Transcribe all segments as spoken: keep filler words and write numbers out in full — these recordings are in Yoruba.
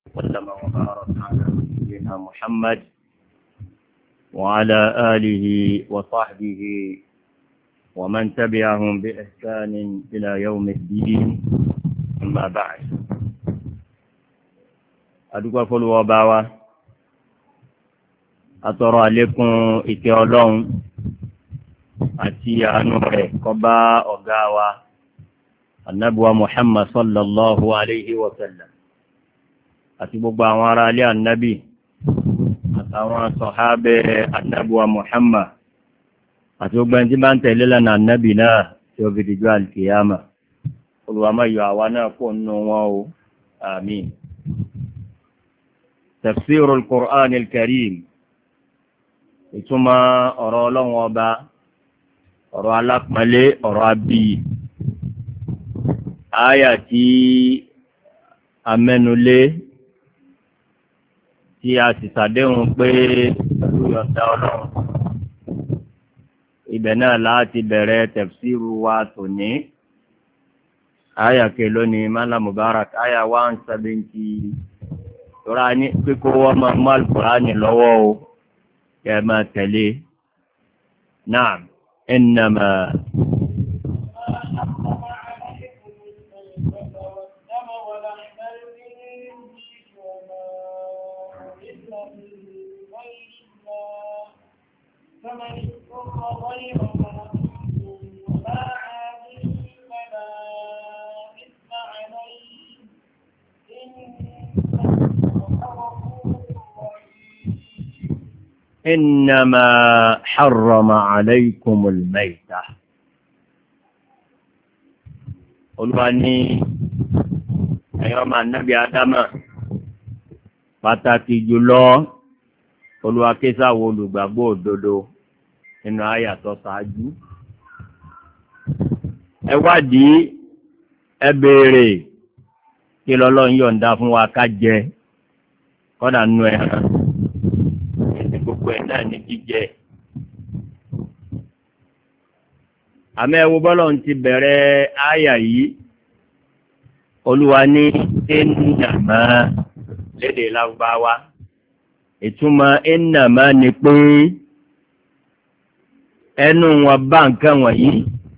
وسلم وبارك على نبينا محمد وعلى آله وصحبه ومن تبعهم بإحسان إلى يوم الدين أما بعد أدوك فلو وباوة أترى لكم إتيولون أتي أنور قبا أغاوة النبوة محمد صلى الله عليه وسلم àti gbogbo àwọn ará ilé ànábì àtàwọn sọ̀hábẹ́ ànábùwà Muhammad àti gbogbo ẹni tí bá ń tẹ̀lé lánàá ànábì náà tí ó fi dìjọ́ alkiyama olùwàmáyọ̀ àwa náà kò nínú wọn o àmín. tafsirul Qur'an al-Karim ìtumọ̀ ọ̀rọ̀ ọlọ́run ọba ọ̀rọ̀ alápọ̀nlé ọ̀rọ̀ abiyì àyà tí amẹ́nulé tí a sì ṣàdéhùn pé pẹ̀lú yọ̀ǹda ọlọ́run ibẹ̀ náà láti bẹ̀rẹ̀ tafsiru wa tòní àyà kèló ni mala mubarak àyà one seventy tora ní kíkó wọ́n máa mú Al-Qur'ani lọ́wọ́ o kẹ́ ẹ máa tẹ̀lé náà innama. فمن اضطر غير ولا عاد فلا إثم عليه إنما حرم عليكم الميتة Olúwa ní ẹ̀yin ọmọ Ànábì Ádámà pàtàkì jùlọ Olúwa ké sáwọn olùgbàgbọ́ òdodo nínú àyà tó ṣáájú. Ẹ wádìí ẹ béèrè kí lọ́lọ́run yọ̀ǹda fún wa ká jẹ kọ́dà nú ẹran ẹni gbogbo ẹ̀ náà ní jíjẹ. Àmọ́ ẹ wo bọ́lọ́run ti bẹ̀rẹ̀ àyà yìí Olúwa ní ẹnìyàmá lédè Lárúbáwá. Ìtumọ̀ innama ni pé ẹnu wọn bá nǹkan wọ̀nyí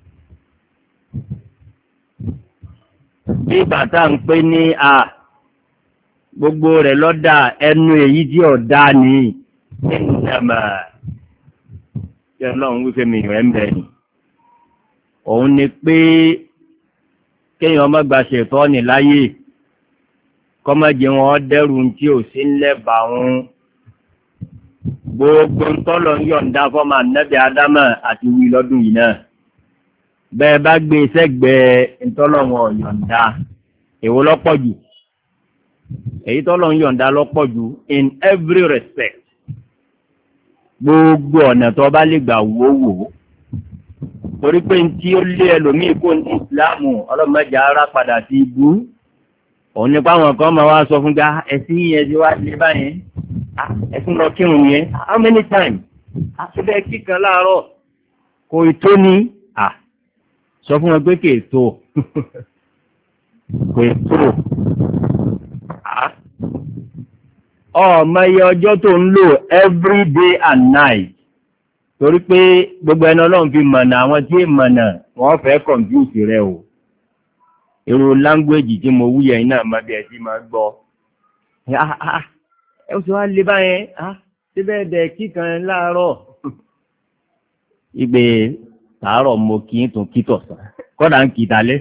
bí bàtà ń pé ní a gbogbo rẹ̀ lọ́dà ẹnu èyí tí ọ̀dá ni innama tí ọlọ́run wípé mi rẹ̀ ń bẹ̀ ni òun ni pé kéèyàn má gba ṣètọ́ni láyè kọ́mọ́jẹ wọn dẹ́rù tí ò sí ńlẹ́bà wọn gbogbo ntọ́lọ̀ ń yọ̀ǹda fọ́mà nẹ́bí Ádámà àti wí lọ́dún yìí náà bẹ́ẹ̀ bá gbé sẹ́gbẹ̀ẹ́ ntọ́lọ̀ wọn yọ̀ǹda èwo lọ́pọ̀ jù èyí tọ́lọ̀ ń yọ̀ǹda lọ́pọ̀ jù in every respect gbogbo ọ̀nà tó bá lè gbà wò wò torí pé ntí ó lé ẹlòmíì kó ní ìsìláàmù ọlọ́mọdé ara padà sí ibú òun nípa àwọn kan máa wá sọ fún ga ẹ̀sìn yẹn ti wá lé báyẹn ẹ̀sìn lọ kírun yẹn how many times àtúbẹ̀ kíkan láàárọ̀ kò tó ní à sọ fún wọn pé kò tó kò tó ọmọ iye ọjọ́ tó ń lò every day and night torí pé gbogbo ẹni ọlọ́run fi mọ̀nà àwọn tí è mọ̀nà wọ́n fẹ́ confuse rẹ o èrò language tí mo wúyẹ̀ iná máa bí ẹ sí máa gbọ́ ẹ sì wá lè báyẹn síbẹ̀ dẹ̀ kíkan láàárọ̀ ìgbè tààrọ̀ mo kì í tún kí tọ̀sán kọ́dà ń kì í dalẹ́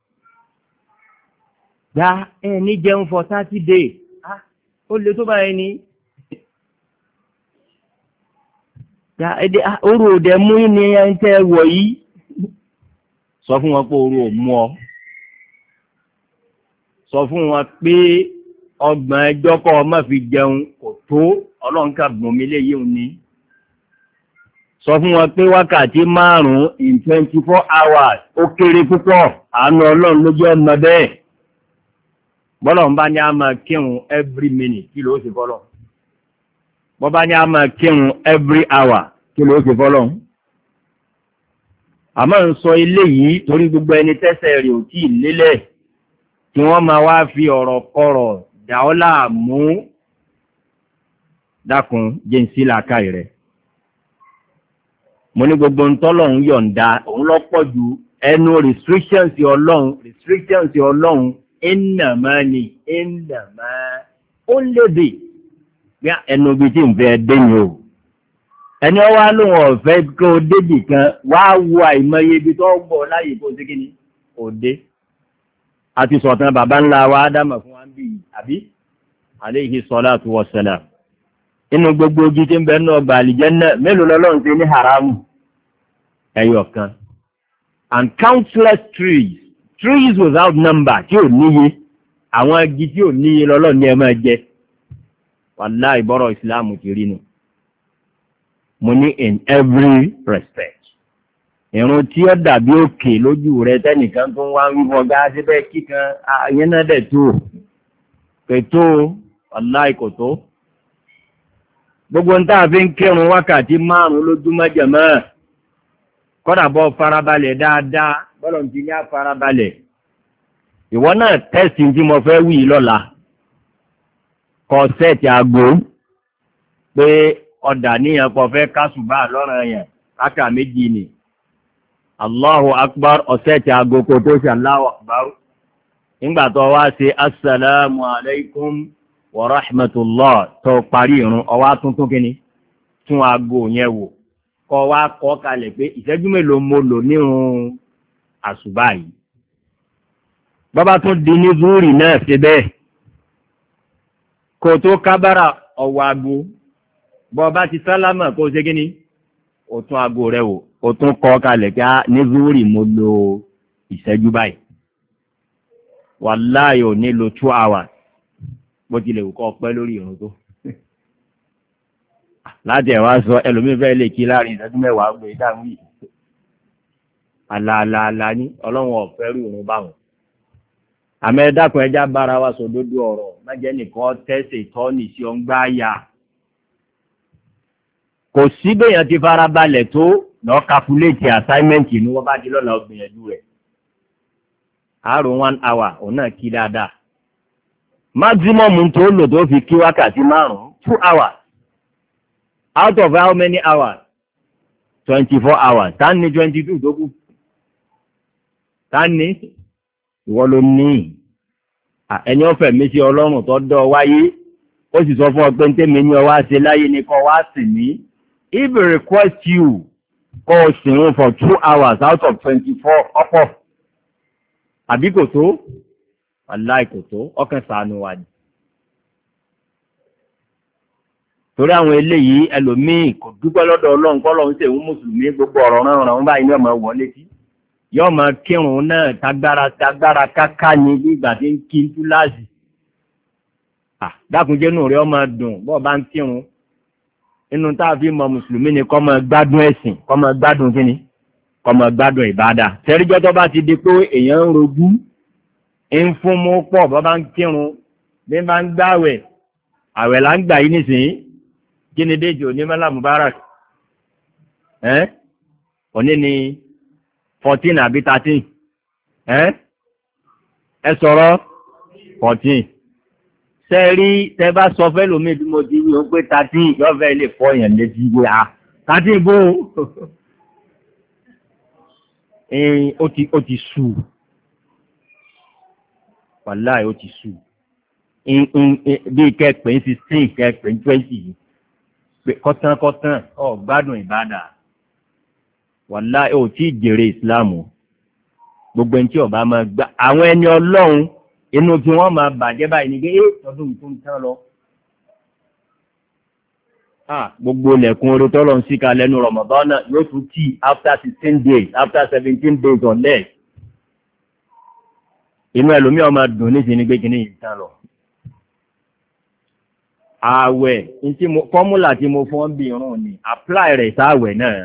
gba ẹ ní jẹun for thirty days ó lè tó báyẹn ni orú òdẹ mú ní ẹni tẹ́ wọ̀ yìí sọ fún wọn pé orú ò mú ọ sọ fún wọn pé ọgbọ̀n ẹjọ́ kọ́ ọmọ fi jẹun kò tó ọlọ́nkà gbòmí léyìí ni sọ fún wọn pé wákàtí márùn-ún in twenty four hours ó kéré púpọ̀ àánú ọlọ́run lójú ọmọ bẹ́ẹ̀ bọ́lọ̀ ń bá ní a máa kírun every minute kí ló ṣe fọ́lọ̀ bọ́ bá ní a máa kírun every hour kí ló ṣe fọ́lọ̀ àmọ́ ń sọ ilé yìí torí gbogbo ẹni tẹ́sẹ̀ rẹ̀ ò tí ì lélẹ̀ tí wọ́n máa wá fi ọ̀rọ̀ kọ̀rọ̀ dà ọ́ láàmú dákun jẹ́nsí làákàyè rẹ̀. mo ní gbogbo ntọ́lọ́hún yọ̀ǹda òun lọ́pọ̀ ju ẹnu restrictions ọlọ́run restrictions ọlọ́run ẹnàmá ni ẹnàmá ó lédè bí ẹnu bíi tí n fẹ́ dé ni o ẹni ọwọ́ lóun ọ̀fẹ́ kó o débì kan wàá wo àìmọye ibi tó gbọ́ láyè kó o ṣe kí ni òde àti sọ̀tàn bàbá ńlá wa ádámà fún wa ń bì àbí alayhi salatu wassalam inú gbogbo ojú tí ń bẹ náà gba àlìjánnà mélòó lọ́lọ́run ṣe ní haramu ẹyọ kan and countless trees trees without number tí ò níye àwọn igi tí ò níye lọ́lọ́run ní ẹ máa jẹ wàláhì ìbọ̀rọ̀ ìsìláàmù ti rí nu mo ní in every respect ìrun tí ó dàbí òkè lójú rẹ tẹnìkan tó ń wá ń wíwọ gá síbẹ̀ kíkan ayé náà dẹ̀ tó kètò wàláhì kò tó gbogbo ń tàà fi ń kírun wákàtí márùn-ún lójúmọ́ jẹ̀mọ́ kọ́dà bọ́ farabalẹ̀ dáadáa bọ́lọ̀ ti ní àfarabalẹ̀ ìwọ náà tẹ́sì tí mo fẹ́ wí lọ́la kọ sẹ́ẹ̀tì aago pé ọ̀dà níyàn kọ fẹ́ kásùbà lọ́rọ̀ yẹn káka méjì ni Allahu akbar ọ̀sẹ́ẹ̀tì aago kò tó ṣe Allahu akbar nígbà tó wá ṣe assalamu alaikum wa rahmatullah tó parí ìrun ọwá tuntun kíní tún aago yẹn wò kọ wá kọ kalẹ̀ pé ìṣẹ́jú mélòó mo lò nírun àṣùbà yìí bàbá tún di ní zúrì náà ṣe bẹ́ẹ̀ kò tó kábàrà ọwọ́ aago bọ́ bá ti sálámà kó ṣe kíní ó tún aago rẹ̀ wò ó tún kọ kalẹ̀ pé ní zúrì mo lò ìṣẹ́jú báyìí wàláhì ò ní lo two hours bó tilẹ̀ wù kọ́ pẹ́ lórí ìrun tó láti ẹ̀wá sọ ẹlòmíín fẹ́ lè kí láàrin ìṣẹ́jú mẹ́wàá gbé dáhùn yìí àlàálàálà ní ọlọ́run ọ̀fẹ́ rí ìrun báwọn àmọ́ ẹ dákun ẹja bára wa sòdodo ọ̀rọ̀ májẹ́ nìkan tẹ́sẹ̀ tọ́ni sí ọ̀ngbá ya kò sí béèyàn ti fara balẹ̀ tó lọ́ọ́ kakuléètì àsáímẹ́ǹtì ní wọ́n bá di lọ́la ọgbìyànjú rẹ̀ àárò one hour òun náà kí dáadáa maximum tó lò tó fi kí wákàtí márùn-ún two hours out of how many hours twenty-four hours tá ní twenty-two tó kù tá ní ìwọ ló ní ẹni ọ̀fẹ́ mi sí ọlọ́run tó dọ́ wáyé ó sì sọ fún ọ pé ntẹ́mi ní ọ wá ṣe láyé ni kọ́ wá sì ní if he request you kọ́ ọ sìn for two hours out of twenty-four ọ̀pọ̀ àbí kò tó wàláì kò tó ọkàn ṣàánú wa ni. torí àwọn eléyìí ẹlòmíì kò dúpẹ́ lọ́dọ̀ ọlọ́run kọ́ lọ́run ṣe ń mùsùlùmí gbogbo ọ̀rọ̀ ránran báyìí ní ọmọ wọlé sí yóò máa kírun náà tagbára tagbára káká ní nígbà tí ń kí ń túláàsì. dákunjẹ́nu rẹ̀ ọmọ dùn bọ́ọ̀ bá ń kírun inú tá a fi mọ mùsùlùmí ni kọ́ máa gbádùn ẹ̀sìn kọ́ máa gbádùn kíni kọ́ máa gbádùn ìbádà. tẹ́ríjọ́ tó bá ti di pé èèyàn ń rojú ń fún mú pọ̀ bọ́ bá ń kírun bí bá ń gbàwẹ̀ àwẹ̀ là ń gbà yí nísìnyí kí ni déjì òní mẹ́lá mubarak ẹ́ òní ni fourteen àbí thirteen ẹ́ ẹ sọ̀rọ̀ fourteen ṣe rí tẹ bá sọ fẹ́ lómi bí mo ti rí o pé thirteen yọ̀fẹ́ lè fọ́ yẹn létí gbé a thirteen bó ó ti ó ti sù wàláì ó ti sù bí kẹ́pẹ́ sixteen kẹ́pẹ́ twenty kọ́tán kọ́tán ọ̀ gbádùn ìbádà wàláì ó tí jèrè ìsìláàmù gbogbo ẹni tí ọba máa gbá àwọn ẹni ọlọ́run inú tí wọ́n máa bàjẹ́ báyìí ní pé é ọdún tó ń tán lọ. gbogbo ilẹ̀kùn orí tọ́lọ̀ ń síka lẹ́nu Ramadan náà yóò tún tì after sixteen days after seventeen days on less. inú ẹlòmíì ọmọ dùn níṣẹ́ ní gbẹ́kìnní yìí tán lọ. ààwẹ̀ fọ́múlà tí mo fọ́n bí irun ni apply rẹ̀ sáàwẹ̀ náà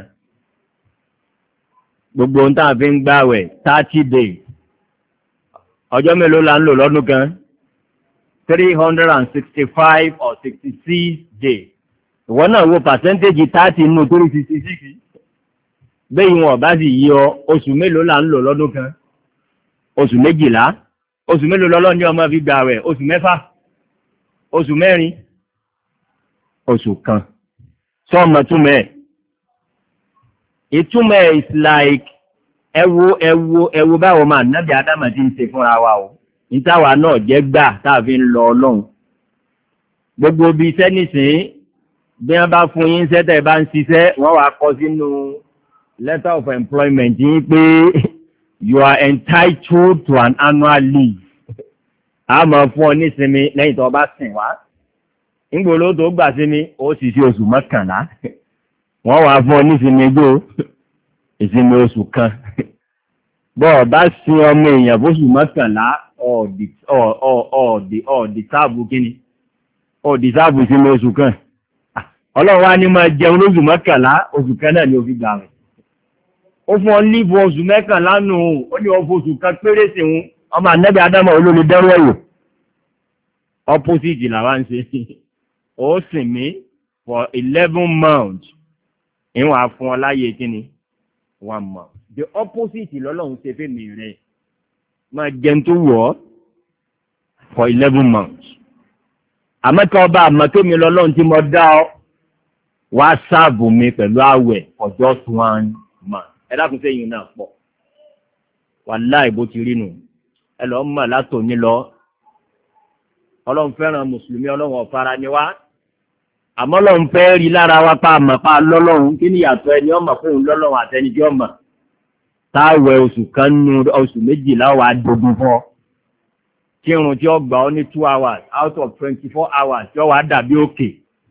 gbogbo ohun tá a fi ń gbààwẹ̀ thirty days ọjọ́ mélòó la ń lò lọ́dún kan three hundred and sixty five or sixty six days ìwọ náà wo percentage thirty nínú three sixty six bẹ́ẹ̀ wọn bá sì yí ọ oṣù mélòó la ń lò lọ́dún kan oṣù méjìlá oṣù mélòó lọ́lọ́ ní ọmọ fi gbààwẹ̀ oṣù mẹ́fà oṣù mẹ́rin oṣù kan sọ́ọ̀mọ̀ túmẹ̀ ìtumẹ̀ is like ẹwo ẹwo ẹwo báwo máa nábì ádámà ti ń ṣe fúnra wa o nítawà náà jẹ́ gbà táàfin lọ ọlọ́run gbogbo bíi iṣẹ́ nísìnyí bí wọ́n bá fún yín sẹ́tẹ̀ bá ń ṣiṣẹ́ wọ́n wá kọ sínú letter of employment yín pé you are entitled to an annual leave a máa fún ọ nísinmi lẹ́yìn tó bá sìn wá nígbòló tó gbà sí mi ó sì sí oṣù mọ́kànlá wọ́n wá fún ọ nísinmi gbó ìsinmi oṣù kan bọ́ọ̀ bá sin ọmọ èèyàn fóṣù mọ́kànlá ọ̀ọ̀dì sáàbù kíni ọ̀ọ̀dì sáàbù ìsinmi oṣù kan ọlọ́run wá ní máa jẹun lóṣù mọ́kànlá oṣù kan náà ni ó fi gbà rẹ̀ ó fún ọ lífù oṣù mẹ́kànlá nù ó ní ọ̀fọ̀ oṣù kan péré sí wọn ọmọ ànẹ́bí adámọ̀ olóòlù dẹ́rù ẹ̀yọ̀ opposite làwa ń ṣe ó sìn mí for eleven months ìwọ̀n àfún ọ láyé kíni one month the opposite lọ́lọ́run ṣe fẹ́ mi rẹ̀ máa jẹun tó wọ̀ ọ́ for eleven months àmọ́tọ́ ọba àmọ́tẹ́mi lọ́lọ́run tí mo dá ọ wá sáàbù mi pẹ̀lú àwẹ̀ for just one month ẹ dákun sẹ́yìn náà pọ̀ wàláì bó ti rí nù ẹ lọ́ mọ̀ látòní lọ ọlọ́run fẹ́ràn mùsùlùmí ọlọ́run ọ̀fara ni wá àmọ́ ọlọ́run fẹ́ rí lára wa pa àmọ́ pa lọ́lọ́run kí ni ìyàtọ̀ ẹni ọmọ fóun lọ́lọ́run àtẹnijọ́ ọmọ táwẹ̀ oṣù kan nù oṣù méjìlá wà dogun fún ọ kí irun tí ó gbà ọ ní two hours out of twenty four hours tí ó wà dàbí òkè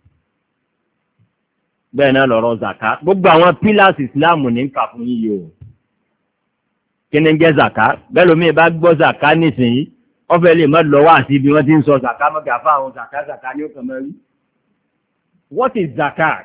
bẹ́ẹ̀ náà lọ́rọ̀ zaka gbogbo àwọn pillars Islam ní ń kà fún yíyí o kí ni ń jẹ́ zaka bẹ́ẹ̀ lómi bá gbọ́ zaka nísìnyí wọ́n fẹ́ lè má lọ wá sí ibi wọ́n ti ń sọ zaka mọ́kà fún àwọn zaka zaka ní ó kàn mọ́ rí. What is zakat?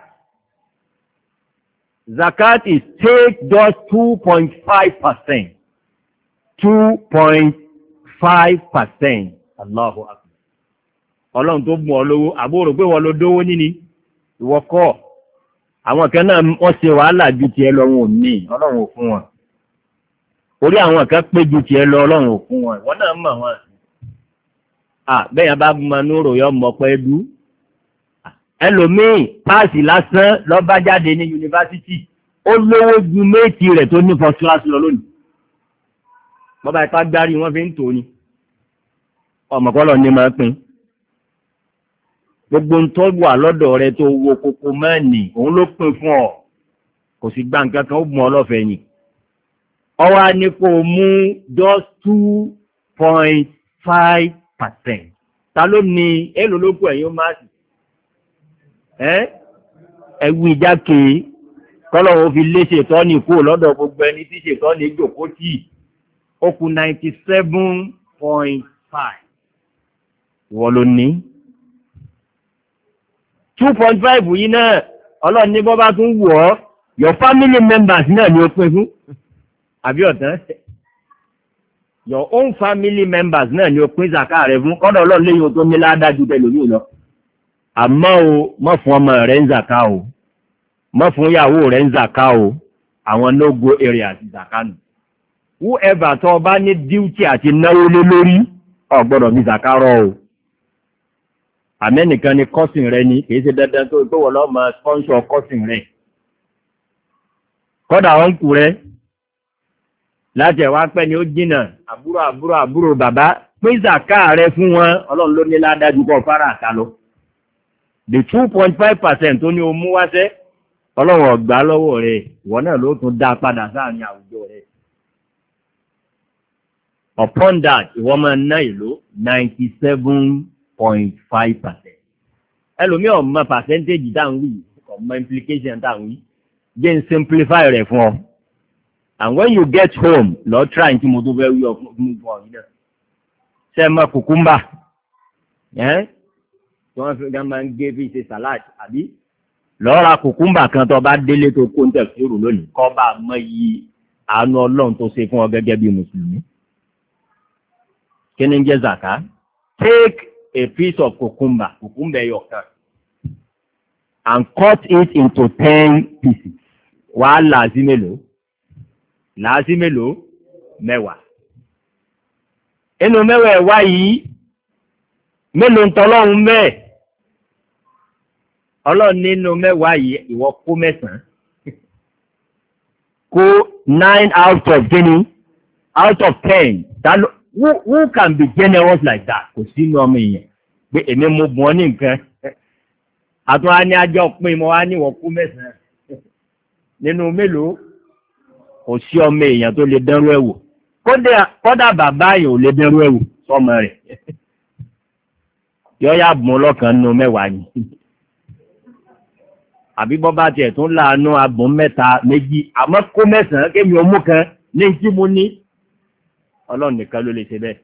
Zakat is take just two point five percent. two point five percent. Allahu Akbar. Ọlọ́run tó mú ọ lówó, àbúrò pé wọ́n ló dówó níní, ìwọ kọ́. Àwọn kan náà wọ́n ṣe wàhálà ju tiẹ̀ lọ wọn ò ní, Ọlọ́run ò fún wọn. Orí àwọn kan pé ju tiẹ̀ lọ Ọlọ́run ò fún wọn, ìwọ náà mọ̀ wọn. À bẹ́ẹ̀ yẹn bá mọ núrò yọ mọ̀ pẹ́ dú. Ẹlòmíì páàsì lásán lọ bá jáde ní yunifásitì ó lówó ju méjì rẹ̀ tó ní first class lọ lónìí bọ́bá ipá gbárí wọ́n fi ń tò ní ọmọkọ́lọ̀ ní máa pín gbogbo ń tọ́jú àlọ́dọ̀ rẹ̀ tó wo kókó mẹ́ẹ̀nì òun ló pín fún ọ kò sì gba nǹkan kan ó mú ọlọ́fẹ̀ẹ́ yìí ọwọ́ á ní kó o mú just two point five percent ta ló ní èlò ló kù ẹ̀yìn ó máa sì ẹ̀wù ìjákè kọ́lọ̀wọ́ fi lé ṣètọ́nì kú lọ́dọ̀ gbogbo ẹni tí ṣètọ́nì jòkó tí ó kù ninety seven point five wọ́n ló ní two point five yìí náà ọlọ́ni bọ́ bá tún wù ọ́ your family members náà ni ó pín fún àbí ọ̀tán your own family members náà ni ó pín zaka rẹ̀ fún kọ́dọ̀ ọlọ́run léyìn tó ní ládájú tẹlòmíì lọ àmọ́ o mọ́ fún ọmọ rẹ̀ ń zaka o mọ́ fún ìyàwó rẹ̀ ń zaka o àwọn no go area àti zaka nù whoever tó bá ní duty àti náwó lé lórí ò gbọ́dọ̀ bí zaka rọ o àmẹ́nìkan ni cousin rẹ̀ ni kìí ṣe dandan tó tó wọ́n lọ́ mọ sponsor cousin rẹ̀ kọ́dà wọn kù rẹ̀ láti ẹ̀wá pẹ́ ni ó jìnnà àbúrò àbúrò àbúrò bàbá pín zaka rẹ̀ fún wọn ọlọ́run ló ní ládájú kọ́ fara àta lọ. The two point five percent tó ní o mú wáṣẹ́ ọlọ́run ọ̀gbá lọ́wọ́ rẹ̀ ìwọ náà ló tún dá padà sáàrin àwùjọ rẹ̀. Upon that ìwọ máa ná ìlú ninety seven point five percent. ẹlòmíì ọ̀mọ percentage dáhùn wí ọ̀mọ implication dáhùn wí jẹ́ n simplify rẹ̀ fún ọ. And when you get home lọ try tí mo tó fẹ́ wí ọkùnrin fún ọ yìí náà. ṣé ẹ mọ kùkúmbà? tí wọ́n fi gan máa ń gé fi ṣe salad àbí lọ́ra kùkúmbà kan tó bá délé tó kó ń tẹ̀síìrù lónìí kọ́ bá mọ iye àánú ọlọ́run tó ṣe fún ọ gẹ́gẹ́ bí mùsùlùmí. kí ni ń jẹ́ zaka? Take a piece of cucumber cucumber ẹyọ kan and cut it into ten pieces. wàá là á sí mélòó? là á sí mélòó? mẹ́wàá. inú mẹ́wàá ẹ̀wá yìí mélòó ń tọ́lọ́run mẹ́ẹ̀ ọlọ́run nínú mẹ́wàá yìí ìwọ kó mẹ́sàn-án kó nine out of twenty out of ten that who who can be generous like that kò sínú ọmọ èèyàn pé èmi mo bùn ọ́ ní nǹkan àtún á ní ajọ́ pín mọ́ wá ní ìwọ kó mẹ́sàn-án nínú mélòó kò sí ọmọ èèyàn tó lè dánrú ẹ̀ wò kódà bàbá yìí ò lè dánrú ẹ̀ wò sọmọ rẹ̀ yọ ya bùn ọlọ́kan nínú mẹ́wàá yìí àbí bọ́ bá tiẹ̀ tún láàánú abùn mẹ́ta méjì àmọ́ kó mẹ́sàn-án kémi ọmú kan ní tí mo ní ọlọ́run nìkan ló lè ṣe bẹ́ẹ̀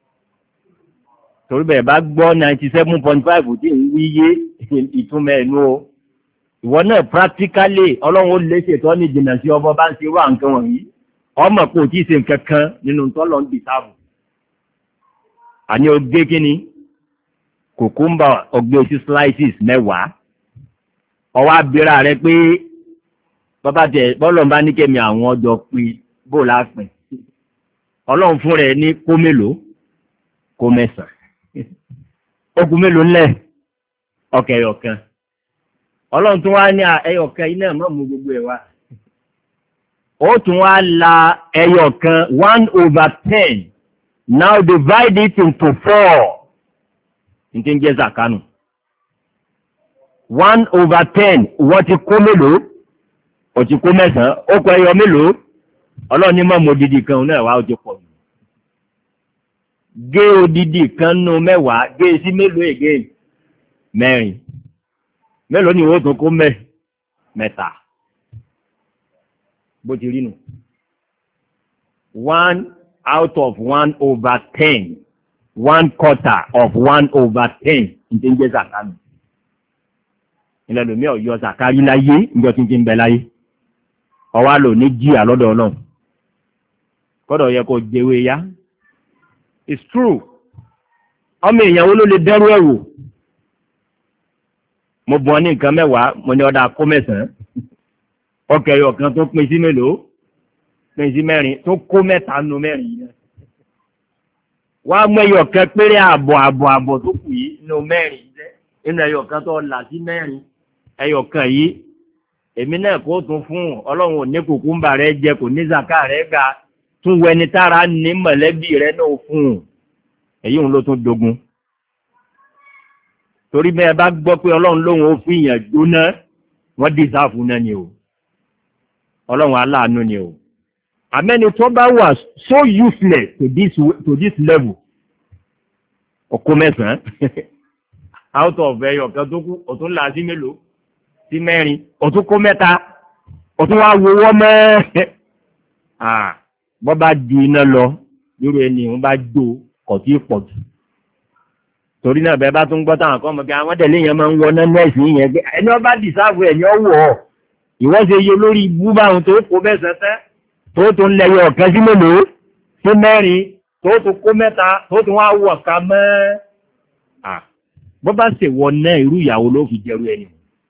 torí bẹ́ẹ̀ bá gbọ́ ninety seven point five tí ń wí yé ìtumọ̀ ẹ̀nu o ìwọ náà practically ọlọ́run ó lè ṣètò ní ìjìnà sí ọbọ̀ bá ń ṣe wá nǹkan wọ̀nyí ọmọ kò tí ì ṣe nǹkan kan nínú tọ́lọ̀ ń dìtàbù àní ogé kínní kùkúmbà ọgbẹ́ oṣù slices mẹ́wàá ọwọ́ abira rẹ pé bàbá tẹ bọ́lọ̀ bá ní kẹ́mi àwọn ọjọ́ pé bó la pin ọlọ́run fún rẹ̀ ní kó mélòó kó mẹ́sàn-án okùn mélòó ńlẹ̀ ọkẹ́ ẹ̀yọ̀kan ọlọ́run tún wá ní ẹ̀yọ̀kan iná mọ̀ mú gbogbo ẹ̀ wá ó tún wá la ẹ̀yọ̀kan one over ten now divide it into four ní tí ń jẹ́ zakanu one over ten wọ́n ti kó mélòó ó ti kó mẹ́sàn-án ó kọ ẹyọ mélòó ọlọ́run ní mọ̀mọ́ odidi kan náà wá ó ti pọ̀ jù gé odidi kan nù mẹ́wàá gé sí mélòó ègé mẹ́rin mélòó ni ìwọ́n tún kó mẹ́ mẹ́ta bó ti rí nù one out of one over ten one quarter of one over ten ní ti ń jẹ́ sàkánu ilẹ̀ lómi ọ̀yọ́ sàkárí láyé ìjọ tí ń ti ń bẹ láyé ọwá lò ní jíà lọ́dọ̀ ọlọ́run kọ́dọ̀ yẹ kó jẹ́wé yá it's true ọmọ èèyàn wo ló lè dẹ́rú ẹ̀wò mo bọ̀ ní nǹkan mẹ́wàá mo ní ọ̀dà kó mẹ́sàn-án ọkẹ́ ẹyọ kan tó pín sí mélòó pín sí mẹ́rin tó kó mẹ́ta nù mẹ́rin yìí náà wá mú ẹyọ kan péré ààbọ̀ ààbọ̀ ààbọ̀ tó kù yìí nù mẹ́rin jẹ́ nínú ẹyọ kan tó là sí mẹ́rin ẹyọ kan yìí èmi náà kó tún fún ọlọ́run ò ní kùkúmbà rẹ jẹ kò ní zaka rẹ ga tún wẹni tára ní mọ̀lẹ́bí rẹ náà fún un èyí òun ló tún dogun torí bẹ́ẹ̀ bá gbọ́ pé ọlọ́run lóun ó fi yàn jóná wọ́n dì sáfù náà ni o ọlọ́run aláàánú ni o àmẹ́ni tó bá wà so useless to this, to this level ọkọ mẹ́sàn-án out of ẹyọ kan tó kú ọ̀tún là sí mélòó sí mẹ́rin ọ̀tún kó mẹ́ta ọ̀tún wá wọ́wọ́ mẹ́ bọ́ bá di iná lọ lórí ẹni wọ́n bá jó kọ̀ tí pọ̀ jù torí náà bẹ́ẹ̀ bá tún gbọ́ táwọn kan mọ̀ kí àwọn tẹ̀lé yẹn máa ń wọ náà nẹ́ẹ̀sì yẹn gbé ẹni wọ́n bá dìsáàbù ẹ̀yìn ọ̀wọ̀ ọ̀ ìwọ́n ṣe yẹ lórí ibú báwọn tó kó bẹ́ẹ̀ sẹ́sẹ́ tó tó ń lẹ́yọ ọ̀kan sí mélòó sí mẹ́rin tó tó kó mẹ́ta tó tó wá wọ̀ ká mẹ́ bọ́ bá ṣèwọ náà irú ìyàwó ló fi jẹ́rú ẹni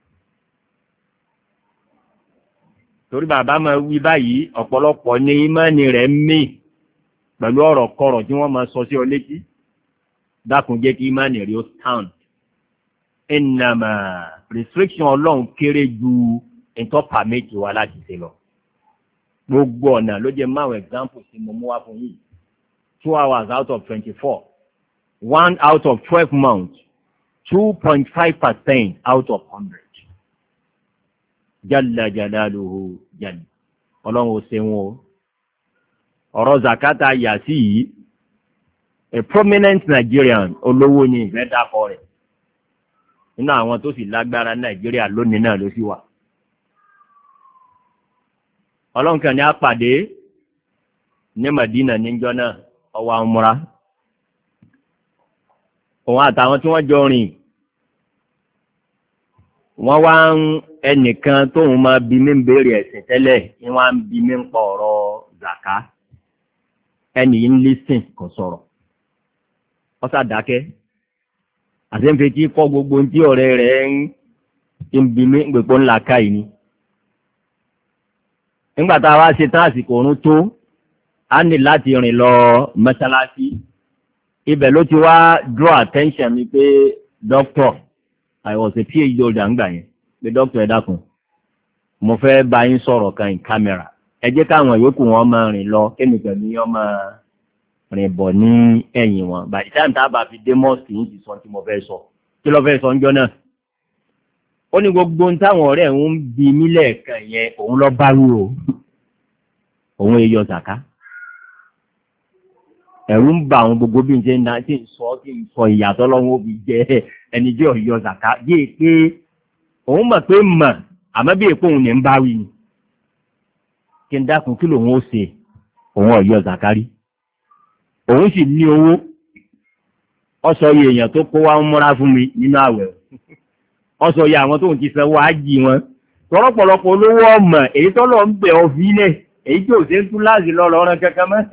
torí bàbá máa wí báyìí ọ̀pọ̀lọpọ̀ ní ìmánì rẹ̀ mí pẹ̀lú ọ̀rọ̀ kọ̀rọ̀ tí wọ́n máa sọ sí ọ létí dákun jẹ́ kí ìmánì rẹ̀ ó stand ẹnàmà restriction ọlọ́run kéré ju ìtọ́pà méjì wa láti ṣe lọ gbogbo ọ̀nà ló jẹ́ máwọn example tí mo mú wá fún yìí two hours out of twenty-four one out of twelve months two point five percent out of hundred. Jalla jalaluhu jalla. Ọlọ́run ó ṣe wọn o. Ọ̀rọ̀ zakata yà sí yìí. A prominent Nigerian olówó ni ìfẹ́ dákọ̀ rẹ̀. Nínú àwọn tó sì lágbára Nàìjíríà lónìí náà ló sì wà. Ọlọ́run kan ní àpàdé ní Madina níjọ́ náà ọwọ́ àmúra. Òun àtàwọn tí wọ́n jọ rìn. Wọ́n wá ń ẹnìkan tóun máa bí mi ń béèrè ẹ̀sìn tẹ́lẹ̀ ní wọ́n á ń bí mi ń pọ̀ ọ̀rọ̀ zaka ẹnì yìí ń lísìn kò sọ̀rọ̀ ó sàdákẹ́ àti ń fetí kọ́ gbogbo tí ọ̀rẹ́ rẹ̀ ń bí mi gbèpọ̀ ńlá ká yìí ni. nígbà tá a wá ṣe tán àsìkò òrun tó a ní láti rìn lọ mọ́ṣáláṣí ibẹ̀ ló ti wá draw attention mi pé doctor I was a PhD holder ńgbà yẹn pé doctor ẹ dákun mo fẹ́ bá yín sọ̀rọ̀ kan in camera ẹ jẹ́ káwọn yòókù wọn máa rìn lọ kémi pẹ̀lú yín máa rìn bọ̀ ní ẹ̀yìn wọn by the time tá a bá fi dé mosque yìí ti sọ tí mo fẹ́ sọ kí ló fẹ́ sọ ńjọ́ náà ó ní gbogbo ohun táwọn ọ̀rẹ́ ń bi mí lẹ́ẹ̀kan yẹn òun lọ bá rú o òun èyọ zàká ẹ̀rù ń bà àwọn gbogbo bí n ṣe ń da tí ń sọ tí ń sọ ìyàtọ̀ lọ́wọ́ òbí jẹ́ ẹni jẹ́ ọ̀yọ́ zàká bí i pé òun mọ̀ pé mọ̀ àmọ́ bí èpò òun ní ń bá wí ni kí n dákun kí lòun ó ṣe òun ọ̀yọ́ zàká rí òun sì ní owó ọ̀sọ̀ yìí èèyàn tó kó wá ń múra fún mi nínú àwẹ̀ ọ̀sọ̀ yìí àwọn tóun ti sanwó ájì wọn tọ́rọ̀pọ̀lọpọ̀ olówó ọmọ èyí tọ́lọ̀ ń bẹ̀ ọ fílẹ̀ èyí tí ò ṣe ń tún láti lọ lọ́rọ̀ kankan mọ́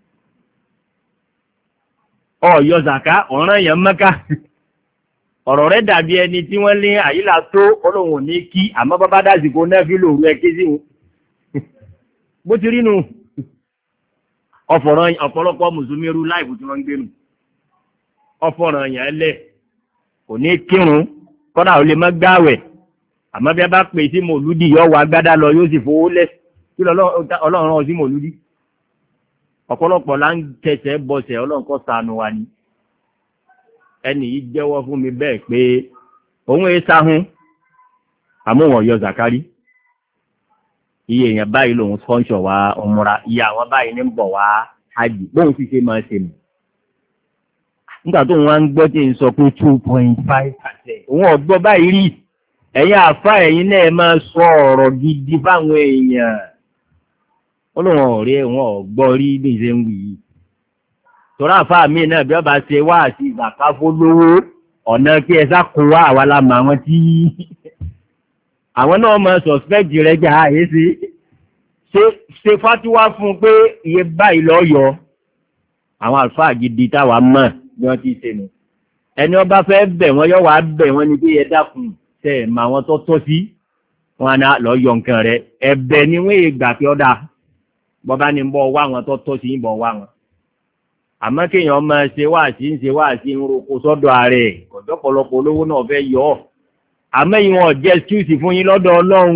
ọ̀yọ́ zàká ọ̀ràn yẹn mẹ́ká ọ̀rọ̀ rẹ̀ dàbí ẹni tí wọ́n lé àyílà tó olóhùn ní kí àmọ́ bábá dásìkò náà fi lòrú ẹ ké sí wọn bó ti rí nu ọ̀fọ̀rọ̀ ọ̀pọ̀lọpọ̀ mùsùlùmí rú láìpù tí wọ́n ń gbénu ọ̀fọ̀rọ̀ yẹn lẹ̀ kò ní kírun kọ́dà ò lè má gbáwẹ̀ àmọ́ bí a bá pè sí mòlúdì yọ wà gbádá lọ yóò sì fowó lẹ̀ kí ọlọ́run rán sí mòlúdì ọ̀pọ̀lọpọ̀ là ń tẹsẹ̀ bọ̀sẹ̀ ọlọ́run kọ́ ṣàánú wa ni ẹni yìí jẹ́wọ́ fún mi bẹ́ẹ̀ pé òun ẹ sáhún àmúwọ̀n yọ zakari iye èèyàn báyìí lòun sponsor wa ọmọra iye àwọn báyìí ní ń bọ̀ wá hajj bóun sì ṣe máa ṣe mọ̀ nígbà tó wọn ń gbọ́ tí ń sọ pé two point five percent òun ọ̀gbọ́ báyìí rí ẹ̀yin àfa ẹ̀yin náà máa sọ ọ̀rọ̀ gidi fáwọn èèyàn ó lóun ọ̀rẹ́ wọn ọ̀gbọ́ rí bí ṣe ń wì í tọ́ra àfa mi náà bí wọ́n bá ṣe wá àti ìgbàkáfó lówó ọ̀nà kí ẹ sá kó wá àwa la mọ àwọn tí àwọn náà máa suspect rẹ̀ jà áyé sí ṣe ṣe fatiwa fún un pé iye báyìí lọ́ọ́ yọ àwọn àlùfáà gidi táwa mọ̀ bí wọ́n ti ṣe nù ẹni ọba fẹ́ bẹ̀ wọ́n yọ wá bẹ̀ wọ́n ní bí ẹ dákun tẹ̀ ẹ̀ mọ àwọn tó tọ́ sí wọn á lọ yọ nǹkan rẹ̀ ẹ̀bẹ̀ ni wọ́n yé gbà pé ọ́dà bọ́bá ni ń bọ́ wá wọn tó tọ́ sí ń bọ̀ wá wọn àmọ́ kéèyàn máa ṣe wá sí ń ṣe wá sí ń roko sọ́dọ̀ ààrẹ kọ̀jọ́ pọ̀lọpọ̀ olówó náà fẹ́ yọ ọ́ àmọ́ ìwọ̀n jẹ́ excuse fún yín lọ́dọ̀ ọlọ́run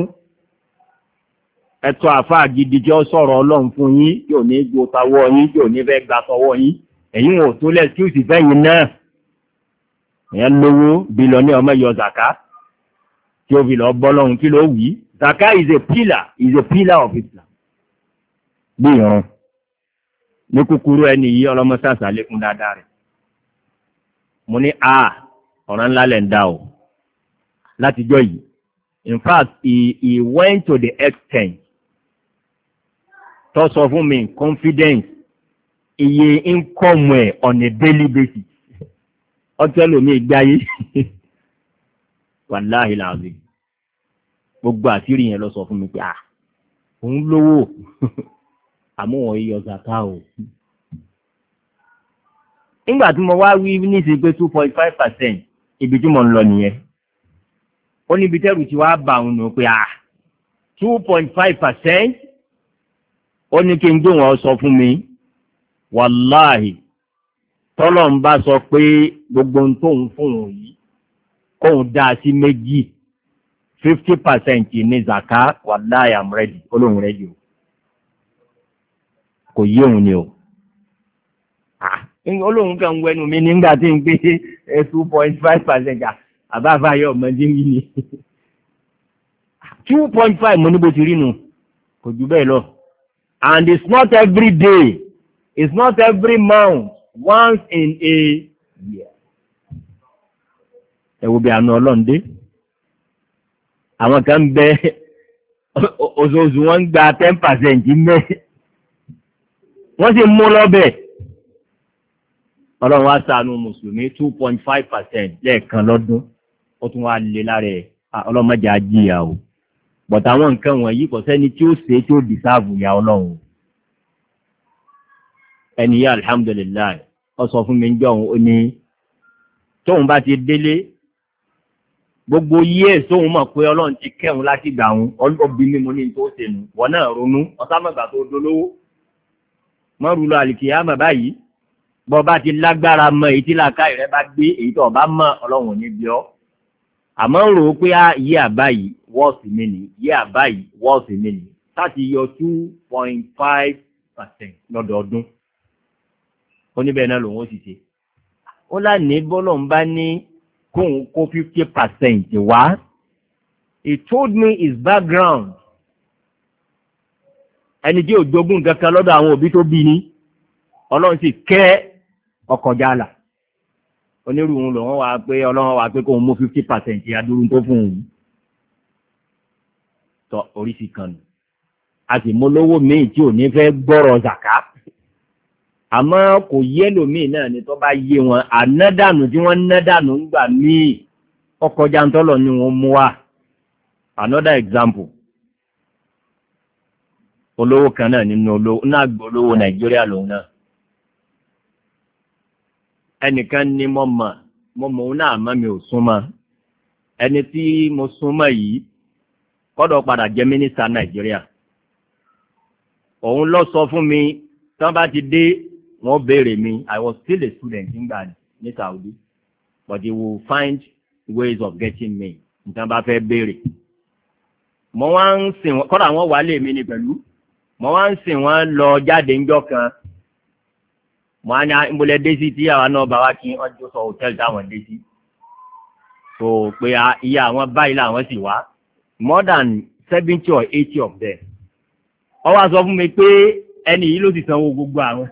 ẹ̀tọ́ àfáà gidi jẹ́ sọ̀rọ̀ ọlọ́run fún yín tí ò ní gbó tawọ́ yín tí ò ní fẹ́ gba tọwọ́ yín ẹ̀yin ò tó lẹ́ excuse fẹ́yìn náà ìyẹn lówó bílíọ̀nù ọmọ yọ zaka tí ó fi lọ bọ́ lọ́run kí ló wí zaka is a pillar is a pillar of Islam bí ìrun ní kúkúrú ẹni yìí ọlọ́mọsáàsà lékún dáadáa rẹ̀ mo ní a ọ̀ràn ńlá lẹ̀ ń dá o látijọ́ yìí in fact he, he went to the extent tó sọ fún mi confidence iye income ẹ̀ on a daily basis ọtí ẹlòmíì gbáyé wàláhì làwọn gbogbo àṣírí yẹn lọ sọ fún mi pé ah òun lówó àmúwọ̀n iyọ̀ zaka o. nígbà tí mo wá wí nísìnyí pé two point five percent ibi tí mo ń lọ nìyẹn ó níbi tẹ́rù tí wàá bá òun nù pé à two point five percent ó ní kí n gbé wọn sọ fún mi wàláhì tọ́lọ̀ ń bá sọ pé gbogbo ohun tóun fún òun yìí kóun dá sí méjì fifty percent ní zaka wàláhì I'm ready ó lóun ready o kò yé òun ni o olóhùn kan ń wẹnu mi nígbà tí n gbé two point five percent àbáfáyọ ọmọdé yìí ni two point five mo ní bó ti rí nu kò jù bẹ́ẹ̀ lọ and it's not every day it's not every month once in a year ẹ wo bí àna ọlọ́run dé àwọn kan ń bẹ oṣooṣù wọn ń gba ten percent mẹ́ẹ̀ wọ́n sì mú lọ́bẹ̀ ọlọ́run wá ṣàánú mùsùlùmí two point five percent lẹ́ẹ̀kan lọ́dún ó tún wá lé lára ẹ̀ ọlọ́mọdé ajíyà o but àwọn nǹkan wọ̀nyí kò sẹ́ni tí ó ṣe tí ó dìsáàbù ya ọlọ́run ẹni yá alhamdulilayi ó sọ fún mi ń jọ̀hún ó ní tóun bá ti délé gbogbo yíyẹ tóun mọ̀ pé ọlọ́run ti kẹ́hùn láti gbà wọn obìnrin mo ní tó ṣe nù wọn náà ronú ọ̀sánmọ̀gbà tó dolówó mọ́rù lọ àlìkìyàmọ̀ báyìí bọ́ bá ti lágbára mọ èyí tí làákàyè rẹ bá gbé èyí tó bá mọ ọlọ́run ní bí ọ́ àmọ́ ń rò ó pé á yí àbáyìí wọ́ọ̀sì mi nì yí àbáyìí wọ́ọ̀sì mi nì láti yọ two point five percent lọ́dọọdún ó níbẹ̀ náà lòun ó sì ṣe ó láàní bọ́lọ̀ ń bá ní kóun kó fifty percent wá he told me his background ẹni tí ò jogún kankan lọ́dọ̀ àwọn òbí tó bí ní ọlọ́run sì kẹ́ ọkọ̀já àlà onírúurú lòun wà pé ọlọ́run wà pé kóun mú fifty percent adúrú tó fún òun tọ oríṣi kan nù a sì mú lówó míì tí ò ní fẹ́ gbọ́rọ̀ zàká àmọ́ kò yé lòmíì náà ni tó bá yé wọn ànádànù tí wọ́n nádànù ń gbà míì ọkọ̀já ń tọ́lọ̀ ni wọ́n mú wá another example olówó kan náà nínú olówó náà gbọ́ olówó nàìjíríà lòun náà ẹnìkan ní mo mọ̀ mo mọ̀ òun náà mọ́ mi ò súnmọ́ ẹni tí mo súnmọ́ yìí kọ́dọ̀ padà jẹ́ mínísítà nàìjíríà òun lọ sọ fún mi tí wọ́n bá ti dé wọ́n béèrè mi I was still a student nígbà ní Saudi but they will find ways of getting me nǹkan bá fẹ́ béèrè mo wá ń sìn wọ́n kọ́dọ̀ àwọn wà lè mi ní pẹ̀lú mo wá ń sìn wọ́n lọ jáde ńjọ́ kan mo á ní ìmúlẹ̀ dé sí tí àwọn náà bá wá kí wọ́n tó sọ hòtẹ́ẹ̀lì táwọn dé sí so pé iye àwọn báyìí làwọn sì wá more than seventy or eighty of them wọ́n wá sọ fún mi pé ẹni yìí ló sì sanwó gbogbo àwọn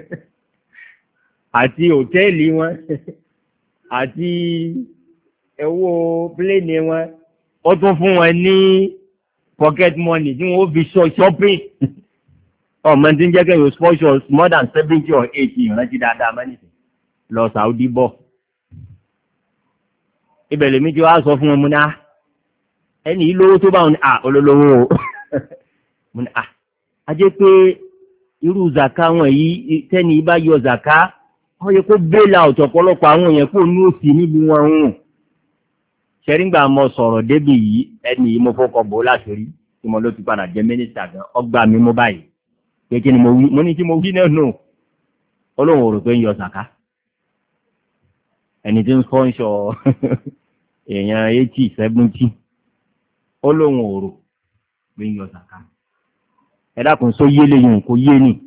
àti hòtẹ́ẹ̀lì wọn àti owó pléènì wọn ó tún fún wọn ní pocket money tí wọ́n fi ṣọ shopping ọmọ tí ń jẹ́ kẹ́yìn sponsors more than seventy or eighty ìrántí dáadáa mọ́ nìsín lọ Saudi bọ̀ ibẹ̀ lèmi tí wàá sọ fún wọn mo ní à ẹni yìí lówó tó bá wọn ní à olólówó o mo ní à á jẹ́ pé irú zaka wọn yìí tẹ́ni bá yọ zaka wọ́n yẹ kó bail out ọ̀pọ̀lọpọ̀ àwọn èèyàn kó ní òsì níbi wọn hùn ṣẹ́rìngbà mo sọ̀rọ̀ débi yìí ẹni yìí mo fọkọ̀ bò láti rí tí mo ló ti padà jẹ́ mínísítà gan ọgbà mi mú báyìí pé kí ni mo wí mo ní tí mo wí náà nù Ọlọ́run ò rò pé ń yọ zaka ẹni tí ń sponsor èèyàn eighty seventy Ọlọ́run ò rò pé ń yọ zaka ẹ dákun sọ yé lẹ́yìn kò yé ni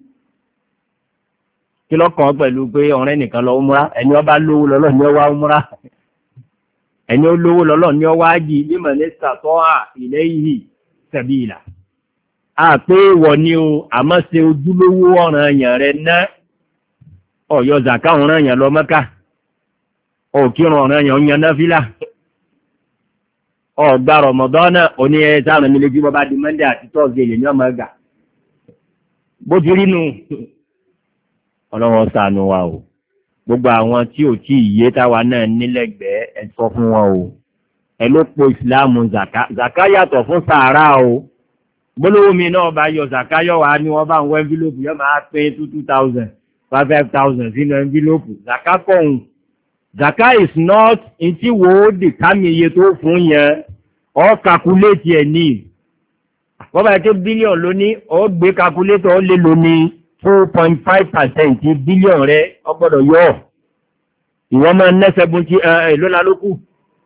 kí lọ́kàn pẹ̀lú pé ọ̀rẹ́ nìkan lọ múra ẹni ọba lówó lọ́lọ́ ni ọ wá múra ẹni ó lówó lọ́lọ́ ní ọwá jì bí mọ̀lẹ́sà tọ́ à ilẹ̀ yìí tẹ̀bí ìlà. a pé wọ̀ ní o àmọ́ ṣe ojúlówó ọ̀ràn èèyàn rẹ̀ ná ọ̀yọ́ zàká ọ̀ràn èèyàn lọ Mẹ́kà òkírun ọ̀ràn èèyàn yan náfílà ọ̀gbà Ramadan náà oní ẹ sáàrùn mi lójú bọ́bá di Monday àti Thursday lè ní ọmọ ẹgbà bó ti rí nu ọlọ́wọ́ ṣàánú wa o gbogbo àwọn tí ò tí ìyé táwa náà nílẹ̀gbẹ́ ẹ sọ fún wọn o ẹ ló po ìsìláàmù zaka zaka yàtọ̀ fún sàárà o gbólóhùn mi náà bá yọ zaka yọ wá ní wọ́n bá ń wọ envelope yọ máa pín two two thousand five five thousand sínú envelope zaka kọ̀hún zaka is not ntí wo dìkámi iye tó fún yẹn ọ kakuléètì ẹ̀ ní wọ́n bá yẹ kí bílíọ̀nù lóní ọ gbé kakuléètì ọ lé lóní two point five percent bílíọ̀n rẹ̀ ọgbọ́dọ̀ yọ ìwọ́n máa ná seventy lọ́la ló kù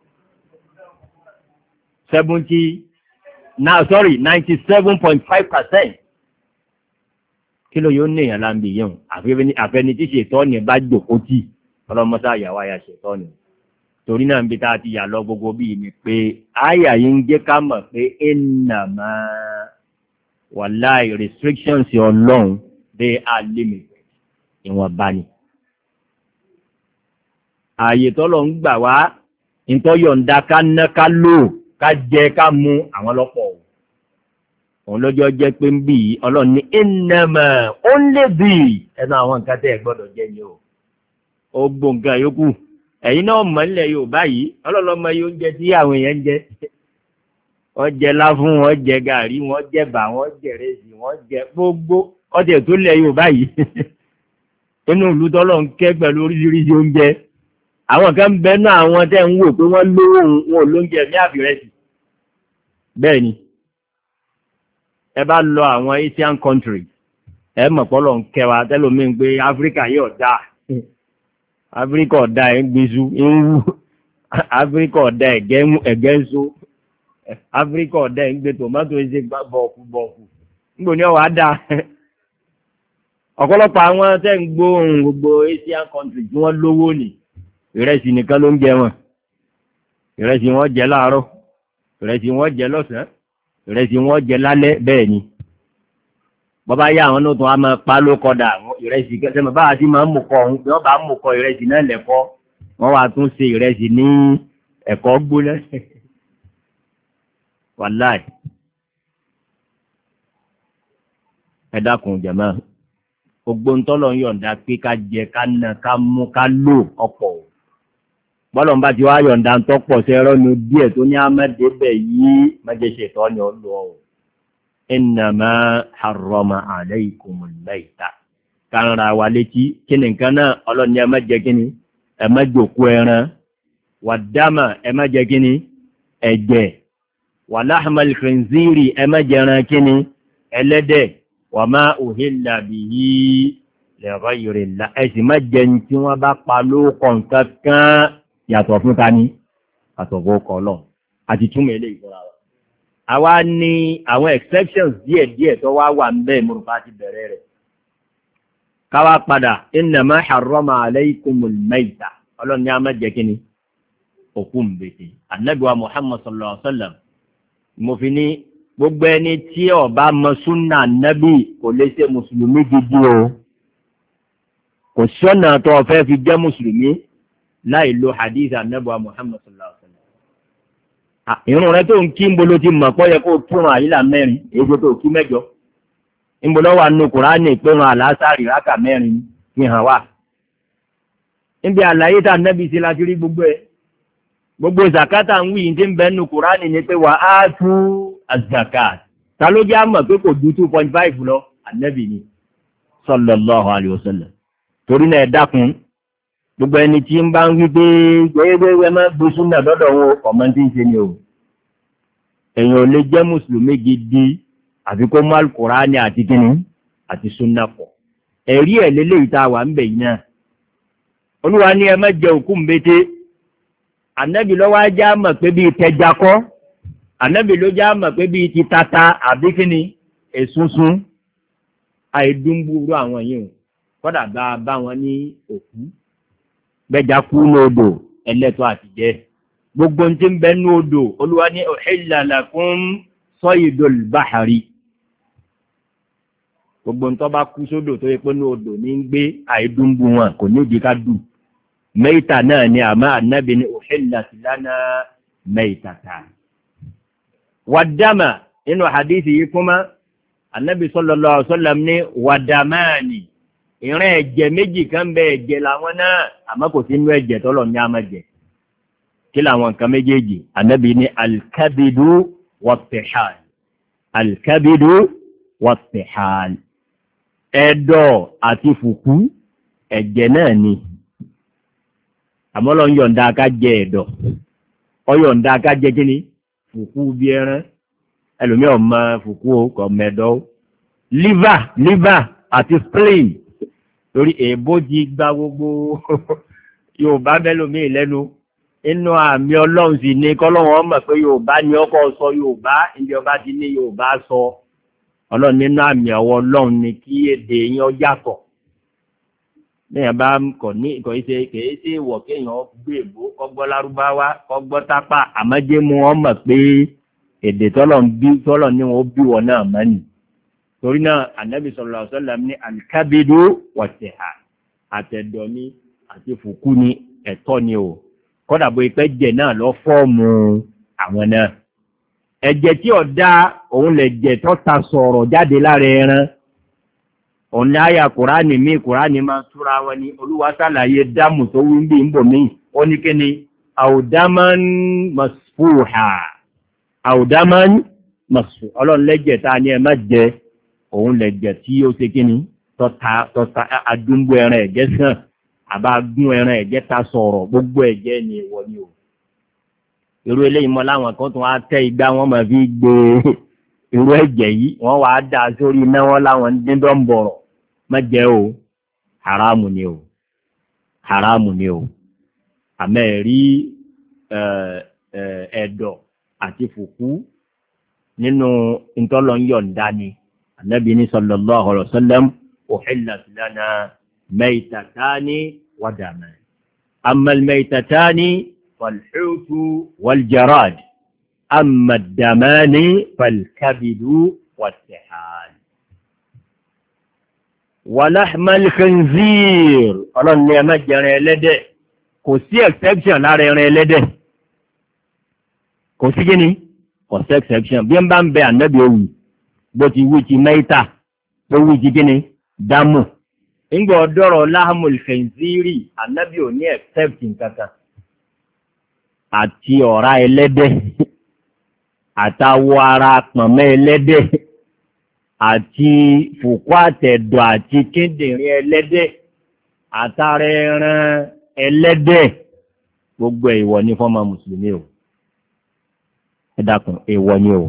seventy now sorry ninety seven point five percent kí ló yóò ní èèyàn láǹbì yẹn àfẹni tí ṣètọ́ ni bá jòkó tì ọlọ́mọsá àyàwó àyà ṣètọ́ ni torí náà ń bí tá a ti yà lọ gbogbo bíi ni pé àyà yìí ń jẹ́ ká mọ̀ pé ẹnàmá wàláì restrictions ọlọ́run they are limited ìwọ̀n bá ní. ààyè tọ́lọ̀ ń gbà wá ìtọ́yọ̀ǹda ká ná ká lò ká jẹ ká mu àwọn lọ́pọ̀ o. òun lọ́jọ́ jẹ́ pé ń bì í ọlọ́run ní innama ó ń lè bì í ẹnu àwọn nǹkan tẹ́ ẹ gbọ́dọ̀ jẹ́ ni o. ó gbó nǹkan yòókù ẹ̀yin náà mọ̀ nílẹ̀ Yorùbá yìí ọlọ́lọ́mọ yóò jẹ tí àwọn èèyàn ń jẹ. wọ́n jẹ láfún wọ́n jẹ gàrí wọ́n jẹ bà wọ́n jẹ rẹ́sì wọ́n jẹ gbogbo ọdẹ tó lẹ Yorùbá yìí inú ìlú tọ́lọ̀ ń kẹ́ pẹ̀lú oríṣiríṣi oúnjẹ àwọn kan bẹ náà àwọn tẹ́ ń wò pé wọ́n lówó wọn lóúnjẹ ní àbírẹ́sì bẹ́ẹ̀ ni ẹ bá lọ àwọn Asian countries ẹ mọ̀ pọ́lọ̀ ń kẹwa tẹ́lómi ń gbé Áfíríkà yóò dá áfíríkà ọ̀dà ẹ̀ ń gbésù ń wú áfíríkà ọ̀dà ẹ̀gẹ́ ń so áfíríkà ọ̀dà ẹ̀ ń gbé tòmátò ẹ̀ ṣe bọ̀ọ̀kù bọ̀ọ̀kù níbo ni ọ̀wá dá ọ̀pọ̀lọpọ̀ àwọn tẹ́ ń gbóhùn gbogbo Asian country tí wọ́n lówó ní ìrẹsì nìkan ló ń jẹ wọn ìrẹsì wọn jẹ láàárọ̀ ìrẹsì wọn jẹ lọ́sàn-án ìrẹsì wọn jẹ lálẹ́ bẹ́ẹ̀ ni bọ́bá yá àwọn náà tún wá máa pa ló kọ́dà ìrẹsì kẹsàn-án báwa sí máa ń mú kọ ọ̀hún bí wọ́n bá mú kọ ìrẹsì náà lẹ́kọ́ wọ́n wá tún ṣe ìrẹsì ní ẹ̀kọ́ gbóná wàláì ẹ dákun jàmáà gbogbo ń tọ́lọ̀ ń yọ̀ǹda pé ká jẹ ká ná ká mú ká lò ọ̀pọ̀ o bọ́lọ̀ ń bá ti wá yọ̀ǹda ń tọ́pọ̀ sí ẹ̀rọ nu díẹ̀ tó ní amẹ́dẹ́bẹ̀ yìí májèṣe tọ́ ni ó lọ o innama harrama alaykumul mayta kánra wa létí kí ni nǹkan náà ọlọ́ni ẹ má jẹ kí ni ẹ má jòkó ẹran wàdámà ẹ má jẹ kí ni ẹ̀jẹ̀ wa lahmal khinziri ẹ má jẹran kí ni ẹlẹ́dẹ̀ wa ma uhilla bihi li ghayrillah ẹ̀sìn má jẹ ní tí wọ́n bá pa lóòkọ̀ nǹkan kan yàtọ̀ fún ta ni yàtọ̀ fún ọkọ̀ ọlọ́run àti túmọ̀ ilé ìfúnra wa. àwa ní àwọn exceptions díẹ̀díẹ̀ tó wá wà ń bẹ́ẹ̀ mọ̀rùfà ti bẹ̀rẹ̀ rẹ̀ káwá padà innama harrama alaykumul mayta ọlọ́run ní a má jẹ kí ni òkú mbètè Ànábì wa Muhammad sallallahu alaihi wasallam mo fi ní gbogbo ẹni tí ó bá mọ súnà nábì kò lè ṣe mùsùlùmí gidi o kò sọ́nà tó fẹ́ fi jẹ́ mùsùlùmí láì lo hadith Ànábì wa Muhammad sallallahu alaihi wasallam. ìrun rẹ tó ń kí ń bolo ti mọ̀ pọ́ yẹ kó túnrun àyílà mẹ́rin èyí tó kí mẹ́jọ ń bolo wà nù Kùránì pẹ̀rún àlásàrì rákà mẹ́rin fi hàn wá. níbi àlàyé tá nábì sí láti rí gbogbo ẹ̀ gbogbo zakata ń wí tí ń bẹ nù Kùránì ni pé wà á tú azakat ta ló jẹ́ àmọ̀ pé kò ju two point five lọ Ànábì ni sallallahu alaihi wasallam. torí náà ẹ dákun gbogbo ẹni tí ń bá ń wí pé gbẹ́gbẹ́gbẹ́ máa gbé súnà lọ́dọ̀ wọn ọmọ tí ń ṣe ni o èèyàn ò lè jẹ́ mùsùlùmí gidi àfi kó mú Al-Kùránì àti kíni àti súnà pọ̀ ẹ̀rí ẹ̀ lélẹ́yìí tá a wà ń bẹ̀ yìí náà Olúwa ní ẹ má jẹ òkú mbété Ànábì lọ́wọ́ ajá mọ̀ pé bíi tẹja kọ́ Ànábì ló já mọ̀ pé bíi ti tata àbí kíni èsúnsún àìdúnbúrú àwọn yìí o kọ́dà bá a bá wọn ní òkú bẹ́jà kú ní odò ẹlẹ́tọ́ àti jẹ́ gbogbo tí ń bẹ ní odò Olúwa ní uhilla lakum saydul bahari gbogbo ń tọ́ bá kú sódò tó yẹ pé ní odò ní ń gbé àìdúnbú wọn kò ní ìdí ká dù mẹ́ta náà ni àmọ́ Ànábì ní uhillat lana mẹ́tàtà wàdámà nínú hadithi yìí kúmá Ànábì sallallahu alaihi wasallam ní wàdámàní ìran ẹ̀jẹ̀ méjì kan bẹ ẹ̀jẹ̀ làwọn náà àmọ́ kò sí inú ẹ̀jẹ̀ tọ́lọ̀ ní àmàjẹ̀ kí làwọn nǹkan méjèèjì Ànábì ní alkabidu wat-tihal alkabidu wat-tihal ẹ̀dọ̀ àti fùkú ẹ̀jẹ̀ náà ni àmọ́ lọ ń yọ̀ǹda ká jẹ ẹ̀dọ̀ ọ yọ̀ǹda ká jẹ kí ni fùkú bí ẹran ẹlòmíràn mọ fùkú kọ mẹ́dọ̀ liver liver àti spleen torí èèbó ti gba gbogbo Yorùbá bẹ́lòmí lẹ́nu inú àmì Ọlọ́run sì ní kọ́lọ́wọ́n mọ̀ pé Yorùbá ni ọkọ̀ sọ Yorùbá ìdí ọba ti ní Yorùbá sọ Ọlọ́run nínú àmì ọwọ́ Ọlọ́run ni kí èdè yẹn ó yàtọ̀ lẹ́yìn bá kọ̀ ní ìkọ̀ ìṣe kìí ṣe wọ̀ kéèyàn gbé èbó kọ́gbọ́ lárúbáwá kọ́gbọ́ tápà àmọ́jẹ́ mu wọn mọ̀ pé èdè tọ́lọ̀ ń bí tọ́lọ̀ ní wọn ó bí wọn náà mọ́ nì torí náà Ànábì sallallahu alaihi wasallam ní alikabidu wọ̀tẹ̀hà àtẹ̀dọ̀ ni àti fùkú ni ẹ̀tọ́ ni o kọ́dà bó ipẹ́ jẹ náà lọ fọ́ọ̀mù àwọn náà ẹ̀jẹ̀ tí ọ̀dá òun lè jẹ tó ta sọ̀rọ̀ jáde lára ẹran òun ní àyà Kùránì mí Kùránì máa túra wọn ni Olúwa ṣàlàyé dámù tó wí ń bí ń bò mí ó ní kí ni àwùdámán masfuha àwùdámán masfuha ọlọ́run lẹ́jẹ̀ tá a ní ẹ má jẹ òun lẹ̀jẹ̀ tí ó ṣe kí ni tọ́ta tọ́ta adúgbò ẹran ẹ̀jẹ̀ sàn àbá gún ẹran ẹ̀jẹ̀ ta sọ̀rọ̀ gbogbo ẹ̀jẹ̀ ni ìwọ ni o irú eléyìí mọ́ láwọn kan tó wá tẹ́ igbá wọn máa fi gbé irú ẹ̀jẹ̀ yìí wọ́n wá dá sórí iná wọn láwọn dídọ́ ń bọ̀rọ̀ má jẹ́ o haramu ni o haramu ni o àmẹ́ rí ẹ̀dọ̀ àti fùkú nínú ìtọ́lọ́yọ̀ǹda ni Ànábì ní sallallahu alaihi wasallam uhillat lana maytatani wa daman amma al-maytatani fal-hutu wal-jarad amma ad-damani fal-kabidu wat-tihal wa lahma al-khinzir ọlọ́run ní ẹ má jẹran ẹlẹ́dẹ̀ kò sí exception lára ẹran ẹlẹ́dẹ̀ kò sí gíní kò sí exception bí n bá ń bẹ Ànábì òwì bó ti wí ti mẹ́ta tó wí ti gíní dámù ńgbà ọdọ́rọ̀ lahmul khinziri Ànábì ò ní except nǹkankan àti ọ̀rá ẹlẹ́dẹ̀ àtàwọ̀ ara pọ̀nmọ́ ẹlẹ́dẹ̀ àti fùkú àtẹ̀dọ̀ àti kíndìnrín ẹlẹ́dẹ̀ àtàrà ẹran ẹlẹ́dẹ̀ gbogbo èèwọ̀ ní fọ́mọ mùsùlùmí o ẹ dákun èèwọ̀ ni o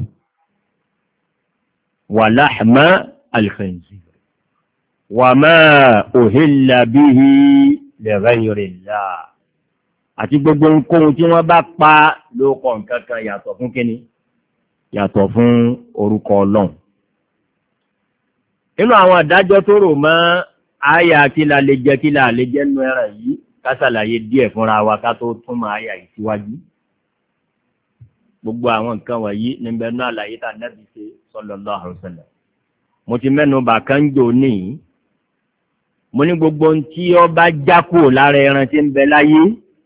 wa lahma al-khinzir wa ma uhilla bihi li ghayri Allah àti gbogbo nǹkan tí wọ́n bá pa lóko nǹkan kan yàtọ̀ fún kíni yàtọ̀ fún orúkọ Ọlọ́run inú àwọn àdájọ́ tó rò mọ́ àyà kí la lè jẹ kí la lè jẹ nínú ẹran yìí ká ṣàlàyé díẹ̀ fúnra wa ká tó túmọ̀ àyà yìí síwájú gbogbo àwọn nǹkan wọ̀nyí níbẹ̀ náà àlàyé tá Nábì ṣe sallallahu alaihi wasallam mo ti mẹ́nu bà kánjò ní mo ní gbogbo ohun tí ó bá já kúrò lára ẹran tí ń bẹ láyé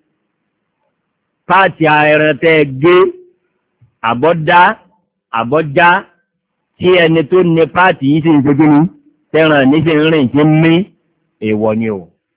páàtì ẹran tẹ́ gé àbọ́dá àbọ́já tí ẹni tó ní páàtì yìí sì ń ṣe kíni tẹ́ràn ní sí rìn tí ń mí èèwọ̀ ni o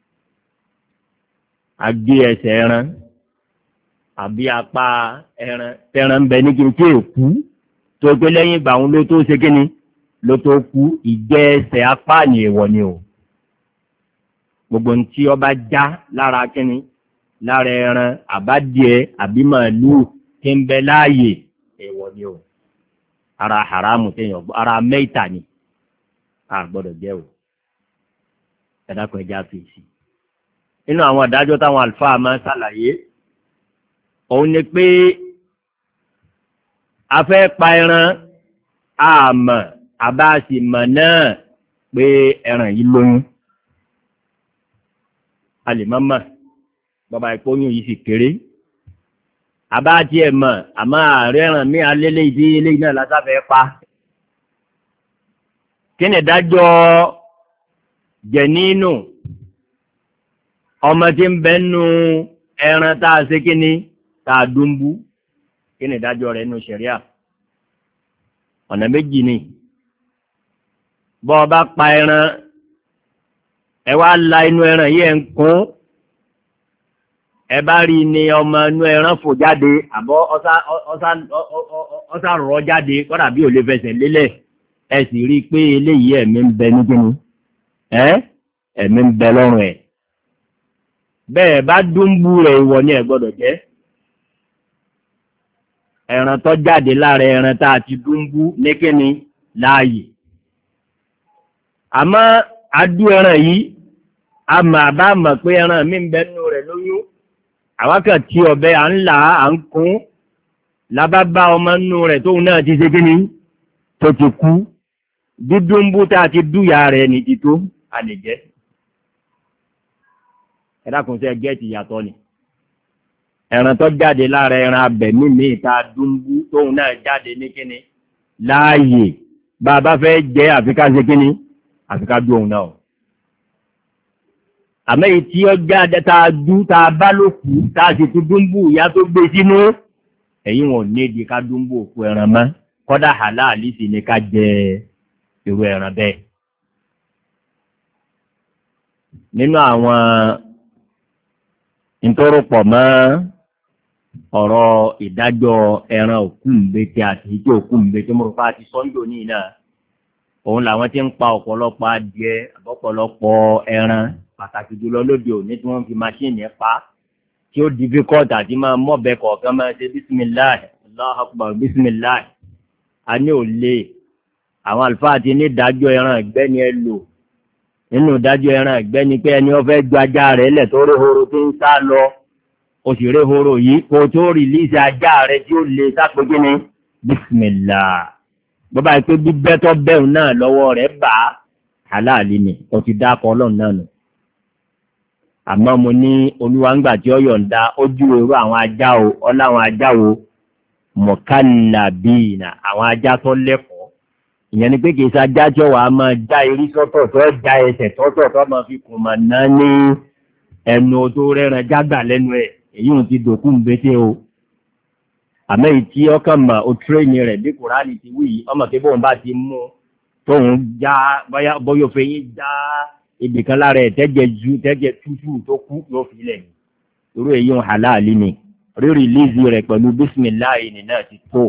àgbé ẹsẹ̀ ẹran àbí apá ẹran tẹ́ràn ń bẹ ní kí èkú tó gbé lẹ́yìn ìgbà òun ló tó ṣe kíni ló tó kú ìjẹ́ ẹsẹ̀ apá ní èèwọ̀ ni o gbogbo ohun tí ó bá já lára kíni lára ẹran àbádìẹ àbí màálùú tí ń bẹ láàyè èèwọ̀ ni o ara haramu téèyàn gbọ́ ara mẹ́ta ni a gbọ́dọ̀ jẹ́ o ẹ̀dàkọ̀ ẹja fèsì inú àwọn àdájọ́ táwọn àlùfáà máa ń ṣàlàyé òun ni pé a fẹ́ pa ẹran àmọ́ àbáàsì mọ̀ náà pé ẹran yìí lóyún a lè má mọ̀ bàbá ìpóyún yìí sì kéré àbáàtì ẹ̀ mọ̀ àmọ́ ààrẹ ẹran mi alẹ́lẹ́ ìdí eléyìí náà lásáfẹ́ pa kí ni ìdájọ́ jẹ̀nínú ọmọ tí ń bẹ nú ẹran tá a ṣe kíni tá a dúnbú kí ni ìdájọ́ rẹ̀ nínú ṣẹ̀ríà ọ̀nà méjì ni bọ́ ọ bá pa ẹran ẹ wá la inú ẹran yìí ẹ̀ ń kún ẹ bá rí ni ọmọ inú ẹran fò jáde àbọ̀ ọ̀sà rọ̀ jáde kọ́dà bí ò lè fẹsẹ̀ lélẹ̀ ẹ sì rí i pé eléyìí ẹ̀mí ń bẹ ní kíni ẹ́ ẹ̀mí ń bẹ lọ́rùn ẹ̀ bẹ́ẹ̀ bá dúnbú rẹ̀ ìwọ ni ẹ gbọ́dọ̀ jẹ́ ẹran tó jáde lára ẹran tá a ti dúnbú ní kíni láàyè àmọ́ adú ẹran yìí a mà bá mọ̀ pé ẹran mi ń bẹ nínú rẹ̀ lóyún àwákàn tí ọ̀bẹ à ń là á ń kún lábábá ọmọ nínú rẹ̀ tóun náà ti ṣe kíni tó ti kú dúdúnbú tá a ti dúyà rẹ̀ ní ti tó a lè jẹ́ ẹ̀dákùnṣẹ́ gẹ́ẹ̀tì yàtọ̀ ni ẹran tó jáde lára ẹran abẹ̀mí mi ta dúnbú tóun náà jáde ní kíni láàyè bá a bá fẹ́ jẹ́ àfikà ṣe kíni àfikà dú òun náà àmọ́ èyí tí ó jáde tá a dú tá a bá ló kú tá a sì tún dúnbú ìyá tó gbé sínú ẹ̀yìn wọn ò ní di ká dúnbú òkú ẹran mọ́ kọ́dà hàláàlì sì ni ká jẹ irú ẹran bẹ́ẹ̀ nínú àwọn ìtọ́rọpọ̀ mọ́ ọ̀rọ̀ ìdájọ́ ẹran òkú ńbẹ́tẹ́ àti ìjọ òkú ńbẹ́tẹ́ mo rò pé àti sọ́ńdò ní iná òun làwọn tí ń pa ọ̀pọ̀lọpọ̀ adìẹ àbọ̀pọ̀lọpọ̀ ẹran pàtàkì jùlọ lóde òní tí wọ́n fi máṣíìnì pa tí ó difficult àti máa mọ̀bẹ kọ̀ọ̀kan máa ṣe bísímìláì Allahu akbar bísímìláì a ní òlé àwọn àlùfáà ti ní ìdájọ́ ẹran ìgbẹ́ ni ẹ lò nínú ìdájọ́ ẹran ìgbẹ́ ni pé ẹni ó fẹ́ ju ajá rẹ̀ lẹ̀ tó réhoro tó ń sá lọ o sì réhoro yìí kó tó rìlíìsì ajá rẹ̀ tí ó lè sápẹ́kí ni bísímìlà bọ́bá yìí pé bíbẹ́ tó bẹ́ẹ̀ náà lọ́wọ́ rẹ̀ bá halali ni o ti dákọ̀ ọlọ́run náà nù. àmọ́ mo ní olúwa ńgbà tí ó yọ̀ǹda ó ju èrò àwọn ajá o ọláwọn ajá wo mọ̀kànlábìnà àwọn ajá tó lẹ́kọ̀ọ́ ìyẹn ni pé kì í ṣe ajá tí ó wà á máa já irí sọ́tọ̀ tó já ẹsẹ̀ tọ́tọ̀ tó máa fi kùn mà ná ní ẹnu tó rẹ́ran jágbà lẹ́nu ẹ̀ èyí ò ti dòkú ń bété o. àmọ́ èyí tí ọkàn mà ó tírẹ́ẹ̀nì rẹ̀ bí kùránì ti wí yìí ọmọ kí bóun bá ti mú tóun já bóyá òfin yín já ibìkan lára ẹ̀ tẹ́jẹ̀ ju tẹ́jẹ̀ tútù tó kú yóò fi lẹ̀ ní irú èyí ń halali ni rírí lízi rẹ̀ pẹ̀lú bísímìláì ní náà ti tó.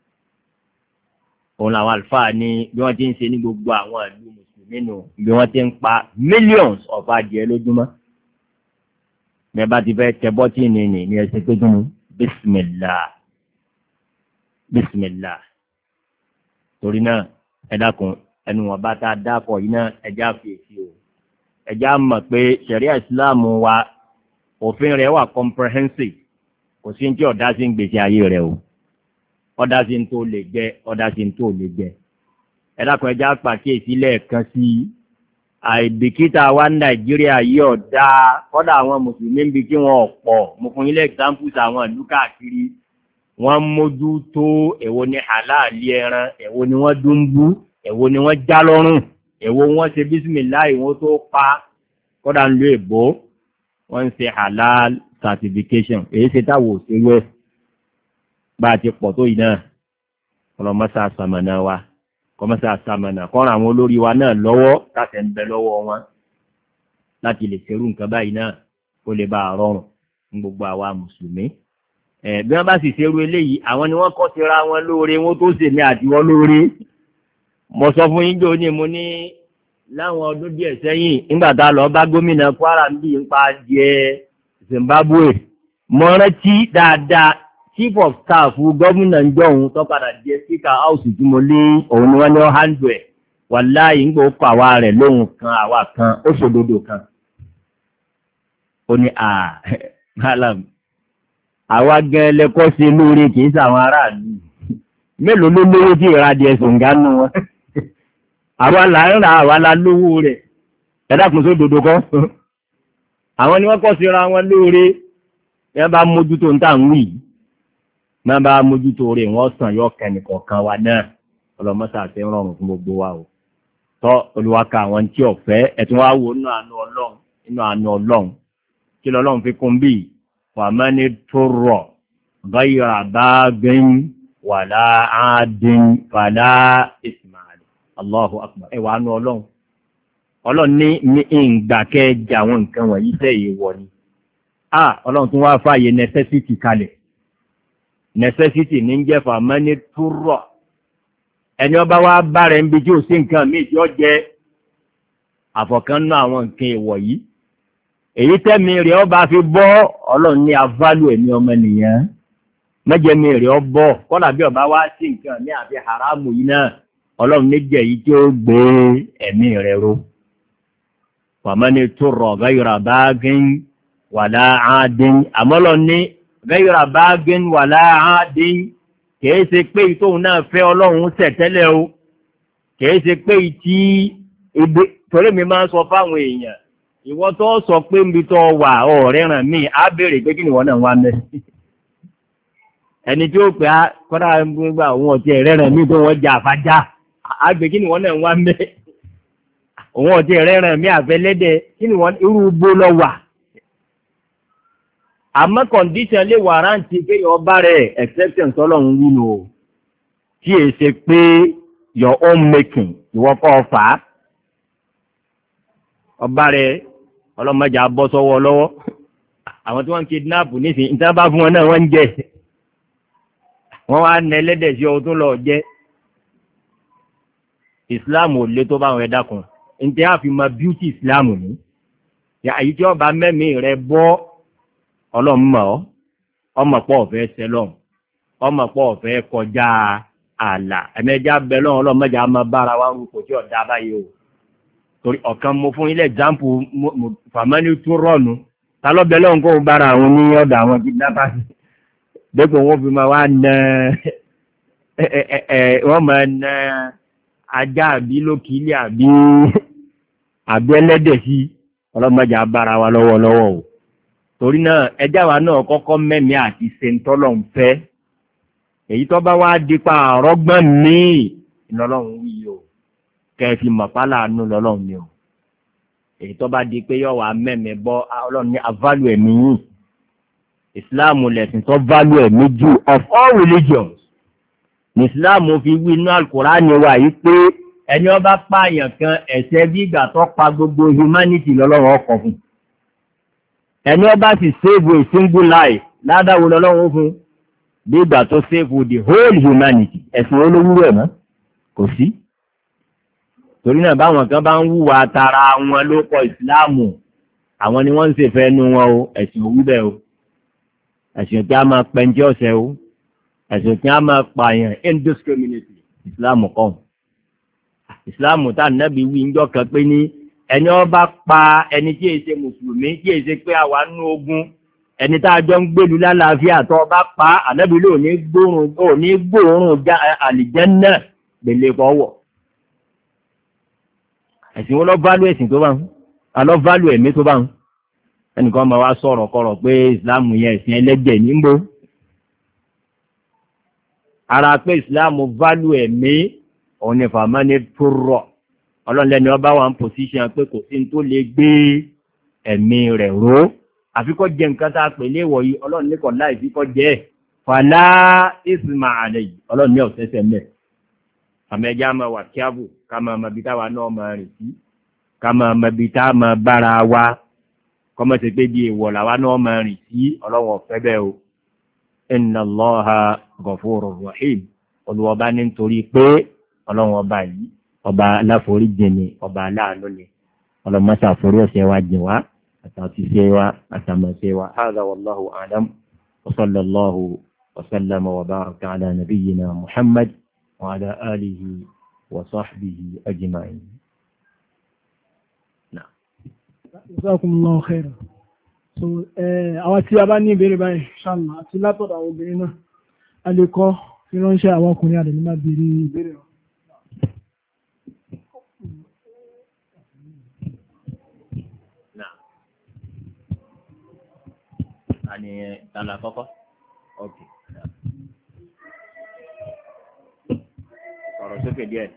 òun làwọn àlùfáà ní bí wọ́n ti ń ṣe ní gbogbo àwọn ìlú mùsùlùmí nù bí wọ́n ti ń pa millions of adìẹ lójúmọ́. bí wọ́n bá ti fẹ́ tẹ bọ́tìnì ní ní ẹsẹ̀ pé kí ni bísímìlá bísímìlá. torí náà ẹ dákun ẹnu wọn bá tá a dákọ̀ yìí náà ẹjá fèsì o ẹjá mọ̀ pé ṣẹ̀ríà ìsìláàmù wa òfin rẹ̀ wà comprehensive kò sí ní tí ọ̀dá sí ń gbèsè ayé rẹ̀ o ọ̀dá sí ń tó lè jẹ ọ̀dá sí ń tó lè jẹ ẹ dákun ẹjá pàkíyèsí lẹ́ẹ̀kan sí àìbìkítà wa ní nàìjíríà yìí ọ̀dá kọ́dà àwọn mùsùlùmí ń bi kí wọ́n ọ̀pọ̀ mo fún yín lẹ́ examples àwọn ìlú káàkiri wọ́n mójú tó èwo ni halali ẹran èwo ni wọ́n dúnbú èwo ni wọ́n já lọ́rùn èwo wọ́n ṣe bísímìláì wọ́n tó pa kọ́dà ń lo èbó wọ́n ń ṣe halal certification èyí ṣe táwọn òṣèlú ẹ̀ bá a ti pọ̀ tó yìí náà ọlọ́mọṣà sàmànà wa kọ́mọṣà sàmànà kọ́ra àwọn olórí wa náà lọ́wọ́ láti ń bẹ lọ́wọ́ wọn láti lè ṣerú nǹkan báyìí náà kó lè bá a rọrùn ní gbogbo àwa mùsùlùmí. ẹ̀ bí wọ́n bá sì ṣerú eléyìí àwọn ni wọ́n kọ́ síra wọn lóore wọ́n tó ṣèmi àtiwọ́ lóore. mo sọ fún yín jò ní mo ní láwọn ọdún díẹ̀ sẹ́yìn nígbà tá a lọ bá gómìnà Kwara ń bí nípa díẹ̀ Zimbabwe mo rántí dáadáa chief of staff gómìnà ń jọ̀hún tó padà jẹ́ speaker house tí mo lé òun ni wọ́n ní hundred ẹ̀ wàláyé ń gbọ́ kọ́ àwa rẹ̀ lóhùn kan àwa kan ó ṣòdodo kan ó ní à malam àwa gan lẹ́kọ́ sí lóore kì í sàwọn aráàlú mélòó ló lówó tí ìradì ẹ̀sùn gánú wọn àwa là ń ra àwa la lówó rẹ̀ ẹ̀dàkùn só dodo kọ́ àwọn ni wọ́n kọ́ síra wọn lóore ẹ bá mójútó ń tà ń wí má bá mójútó rẹ̀ wọ́n sàn yọ kẹ́nìkọ̀ọ̀kan wa náà ọlọ́mọ́sà àti rọrùn fún gbogbo wa o tọ́ olùwàkà àwọn tí ọ̀fẹ́ ẹ̀tún wá wo inú àánú ọlọ́run inú àánú ọlọ́run kí lọ́lọ́run fi kún bí wàmẹ́ni tó rọ̀ ghayra baghin wàlá àádín fàlá ismail allahu akbar ẹwà ánú ọlọ́run ọlọ́run ní ní ìgbà kẹjẹ àwọn nǹkan wọ̀nyí tẹ́ ìwọ̀ ni ah ọlọ́run tún wá fààyè necessity kalẹ̀ necessity ní jẹ́ fàmẹ́ni tó rọ̀ ẹni ọba wa bá rẹ̀ ń bí tí ó sí nǹkan míì tí ó jẹ́ àfọ̀kánná àwọn nǹkan ìwọ̀ yìí èyí tẹ́mi rẹ̀ ọba fi bọ́ ọlọ́run ní aválù ẹ̀mí ọmọ nìyẹn mẹ́jẹ̀mí rẹ̀ ọ bọ́ kọ́nà bí ọba wá sí nǹkan ní àfi haramu yìí náà ọlọ́run níjẹ̀ yìí tí ó gbé ẹ̀mí rẹ̀ ro fàmẹ́ni tó rọ̀ ghayra baghin wàlá àádín àmọ́lọ́ ní ghayra baghin wàlá àádín kìí ṣe pé ìtóhun náà fẹ́ ọlọ́run tẹ̀tẹ́lẹ̀ o kìí ṣe pé ìtí ibi torí mi máa ń sọ fáwọn èèyàn ìwọ tó sọ pé níbi tó wà ọ̀rẹ́ ràn mí á béèrè pé kí ni wọ́n náà wá mẹ́ ẹni tí ó pè á kọ́dà gbogbo àwọn ọ̀tí ẹ̀rẹ́ ràn mí tó wọ́n jà àfájá á gbé kí ni wọ́n náà wá mẹ́ òun ọ̀tí ẹ̀rẹ́ ràn mí àfẹ́lẹ́dẹ̀ kí ni wọ́n irú bó lọ wà àmọ́ condition lè wàrántì pé ọba rẹ̀ exception tọ́lọ́run wúlò o tí è ṣe pé your own making ìwọ kọ́ fà á ọba rẹ̀ ọlọ́mọdé abọ́ sọ́wọ́ lọ́wọ́ àwọn tí wọ́n ń kidnap nísìnyí níta bá fún wọn náà wọ́n ń jẹ wọ́n wá nà ẹlẹ́dẹ̀ sí ọdún lọ jẹ́ Islam ò lé tó bá wọn ẹ̀dá kan ǹtẹ́ àfi mọ beauty Islam ní àyí tí ọba mẹ́mìí rẹ̀ bọ́ ọlọ́mọ ọmọ pọ̀ ọ̀fẹ́ sẹlọ̀n ọmọ pọ̀ ọ̀fẹ́ kọjá ààlà ẹ̀mẹ́já bẹ̀lọ́n ọlọ́mọjà máa bára wá rúkò tí ọ̀dá báyìí o torí ọ̀kan mo fún ilé example fàmánì tó rọ̀nù ta lọ́bẹ̀ lọ́hùn kó bára àwọn ní ọ̀dọ̀ àwọn kidnappers dépò wọn fi máa wá na wọ́n máa na ajá àbí lókìlì àbí àbí ẹlẹ́dẹ̀ sí ọlọ́mọdé abára wa lọ́wọ́lọ́wọ́ o torí náà ẹjá wa náà kọ́kọ́ mẹ́mí àti sentọ́lọ̀ ń fẹ́ èyí tó bá wá dípa àrọ́gbọ́n míì ìlọ́lọ́run wí o kẹ́ẹ̀fì mọ̀pálà àánú lọ́lọ́run ni o èyí tó bá di pé yọ̀ wá mẹ́mẹ́ bọ́ ọlọ́run ní aválù ẹ̀mí yìí ìsìláàmù lẹ̀sìn tó válù ẹ̀mí jù of all religions ní ìsìláàmù fi wí inú Al-Kùránì wa yìí pé ẹni ó bá pààyàn kan ẹ̀ṣẹ̀ bí ìgbà tó pa gbogbo humanity lọ́lọ́run ọkọ̀ fún ẹni ó bá sì save a single life ládàá wo lọ́lọ́run fún bí ìgbà tó save the whole humanity ẹ̀sìn olówúrò ẹ̀ mọ́ kò sí torí náà báwọn kan bá ń wúwa tara wọn ló kọ ìsìláàmù àwọn ni wọ́n ń ṣèfẹ́ nu wọn o ẹ̀sìn òwú bẹ́ẹ̀ o ẹ̀sìn tí a máa pẹ́ńtí ọ̀sẹ̀ o ẹ̀sìn tí a máa pààyàn indiscriminately ìsìláàmù kọ́ ìsìláàmù tá nàbí wí ń jọ́ kan pé ní ẹni ó bá pa ẹni tí èsè mùsùlùmí tí èsè pé àwa nú ogun ẹni tá a jọ ń gbèlú lálàáfíà tó bá pa ànábì ló ní gbóòórùn ò ní gbóòórùn àlìjẹ́nnà gbèlè fọwọ́ ẹ̀sìn wọn lọ válù ẹ̀sìn tó bá ń alọ́ válù ẹ̀mí tó bá ń ẹnìkan máa wá sọ̀rọ̀ kọ̀rọ̀ pé ìsìláàmù yẹn ẹ̀sìn ẹlẹ́gbẹ̀ níbo ara pé ìsìláàmù válù ẹ̀mí òun ni fàmá ní púrọ̀ ọlọ́lẹ́ni ọba wà ń pòsíṣàn pé kò sí ní tó lè gbé ẹ̀mí rẹ̀ ró àfikọ́ jẹ nǹkan tá a pè léwọ̀ yìí ọlọ́run ní kọ̀ láì fi kọ́ jẹ́ ẹ̀ fàlá ìsìnmà àlẹ́ yìí ọlọ́run ní ọ̀sẹ̀sẹ̀ mẹ́ àmẹ́jà máa wà kíábù ká máa mọ ibi táwa náà máa rìn sí ká máa mọ ibi tá a máa bára wa kọ́mọ̀ sí pé di èèwọ̀ làwa náà máa rìn sí ọlọ́run ọ̀fẹ́ bẹ́ẹ̀ o inna Allaha ghafurur rahim olùwọ́ba ní nítorí pé ọlọ́run ọba yìí ọba aláforíjì ni ọba aláàánú ni ọlọ́mọṣà forí ọ̀sẹ̀ wa jìn wá àtàtúnṣe wa àtàmọ̀ṣe wa hadha wallahu a'lam wa sallallahu wa sallama wa baraka ala nabiyyina Muhammad wa ala alihi wa sahbihi ajma'in. Jazakumullahu khairan. So àwọn tí a bá ní ìbéèrè báyìí ṣáàlá àti látọ̀dọ̀ àwọn obìnrin náà a lè kọ́ fi ránṣẹ́ àwọn ọkùnrin àdẹ̀ ní máa béèrè ìbéèrè wọn. Ani tala kọ́kọ́. Okay. Sọ̀rọ̀ sókè díẹ̀.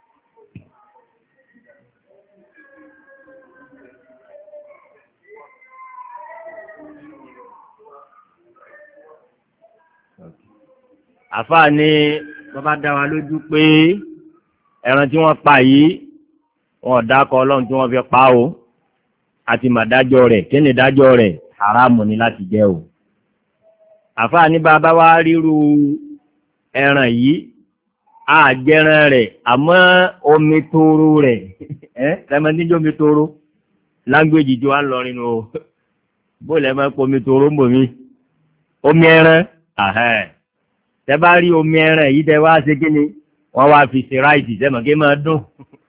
Àfáà ní bàbá dá wa lójú pé ẹran tí wọ́n pa yìí wọn dákọ̀ ọlọ́run tí wọ́n fi pa o àti màdájọ́ rẹ̀ kí ni ìdájọ́ rẹ̀ haramu ni láti jẹ o. Àfáà ní bàbá wa ríru ẹran yìí àjẹran rẹ̀ àmọ́ omi tóóró rẹ̀ ẹ́ lẹ́mọ̀tíjọ́ omi tóóró láńgbèjì tí wọ́n lọ nínú o bó lẹ́mọ̀ pé omi tóóró ń bò mí omi ẹran àhẹ́ tẹ bá rí omi ẹran yìí tẹ wá ṣe kíni wọ́n wá fi ṣe ráìtì sẹ́mọ̀ kí máa dùn.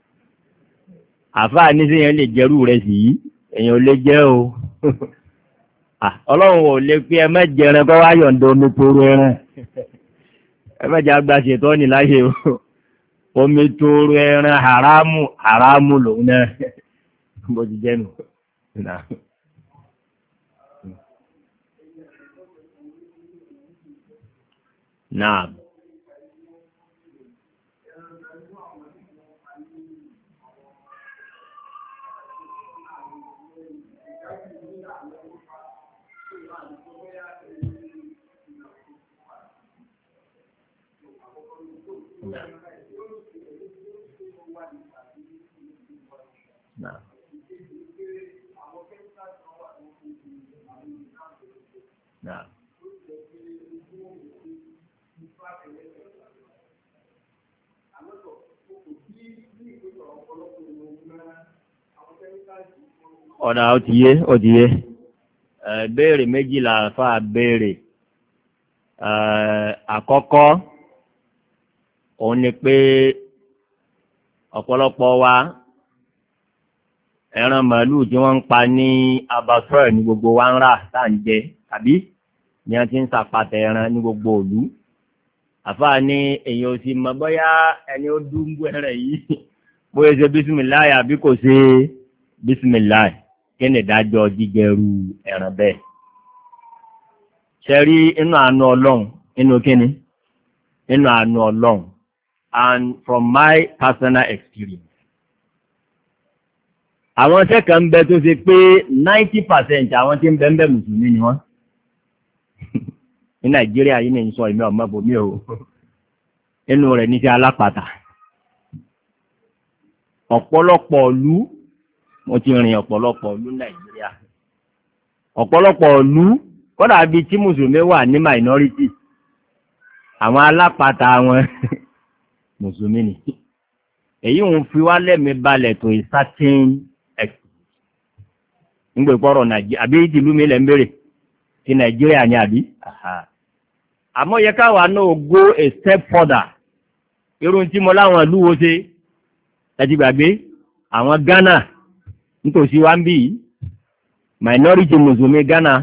Àfáà ní sẹ́yìn lè jẹ́rú rẹ̀ sí yìí èèyàn ò lè jẹ́ o. Ọlọ́run ò lè pé ẹ mẹ́jẹ ẹran kọ́ wá yọ̀ǹda omi tóóró ẹran ẹ mẹ́jẹ agbáṣe tó ní láyé o omi tóóró ẹran haramu haramu lòun náà bó ti jẹ́ nù. Naam. Nah. Nah. Ọ̀nà ó ti yé ó ti yé béèrè méjìlá fà béèrè àkọ́kọ́ òun ni pé ọ̀pọ̀lọpọ̀ wa ẹran màálù tí wọ́n ń pa ní abattoir ní gbogbo wa ń rà tá ń jẹ tàbí ní wọ́n ti ń sàpàtà ẹran ní gbogbo òlú àfáà ní èyàn ò sì mọ̀ bóyá ẹni ó dúnbú ẹran yìí bóyá ṣe bísímìláì àbí kò ṣe bísímìláì kí ni ìdájọ́ jíjẹrú ẹran bẹ́ẹ̀ ṣe rí inú àánú ọlọ́run inú kíni inú àánú ọlọ́run and from my personal experience àwọn tẹ́kà ń bẹ tó ṣe pé ninety percent àwọn tí ń bẹ ń bẹ mùsùlùmí ni wọ́n ní nàìjíríà yìí ní sọ ìmẹ́ ọmọ bòmí o inú rẹ̀ ní sí alápàtà ọ̀pọ̀lọpọ̀ ìlú mo ti rìn ọ̀pọ̀lọpọ̀ ìlú nàìjíríà ọ̀pọ̀lọpọ̀ ìlú kódà bí tí mùsùlùmí wà ní minority àwọn alápàtà wọn mùsùlùmí ni èyí ń fi wá lẹ́mìí balẹ̀ tó certain nígbè pọ̀rọ̀ nàìjíríà àbí ìdìlú mi lẹ́ ń bèrè ti nàìjíríà ni àbí àmọ́ yẹ káwa náà go a step further irun tí mo láwọn ìlú wo ṣe ẹ ti gbàgbé àwọn Ghana nítòsí wa ń bí minority mùsùlùmí Ghana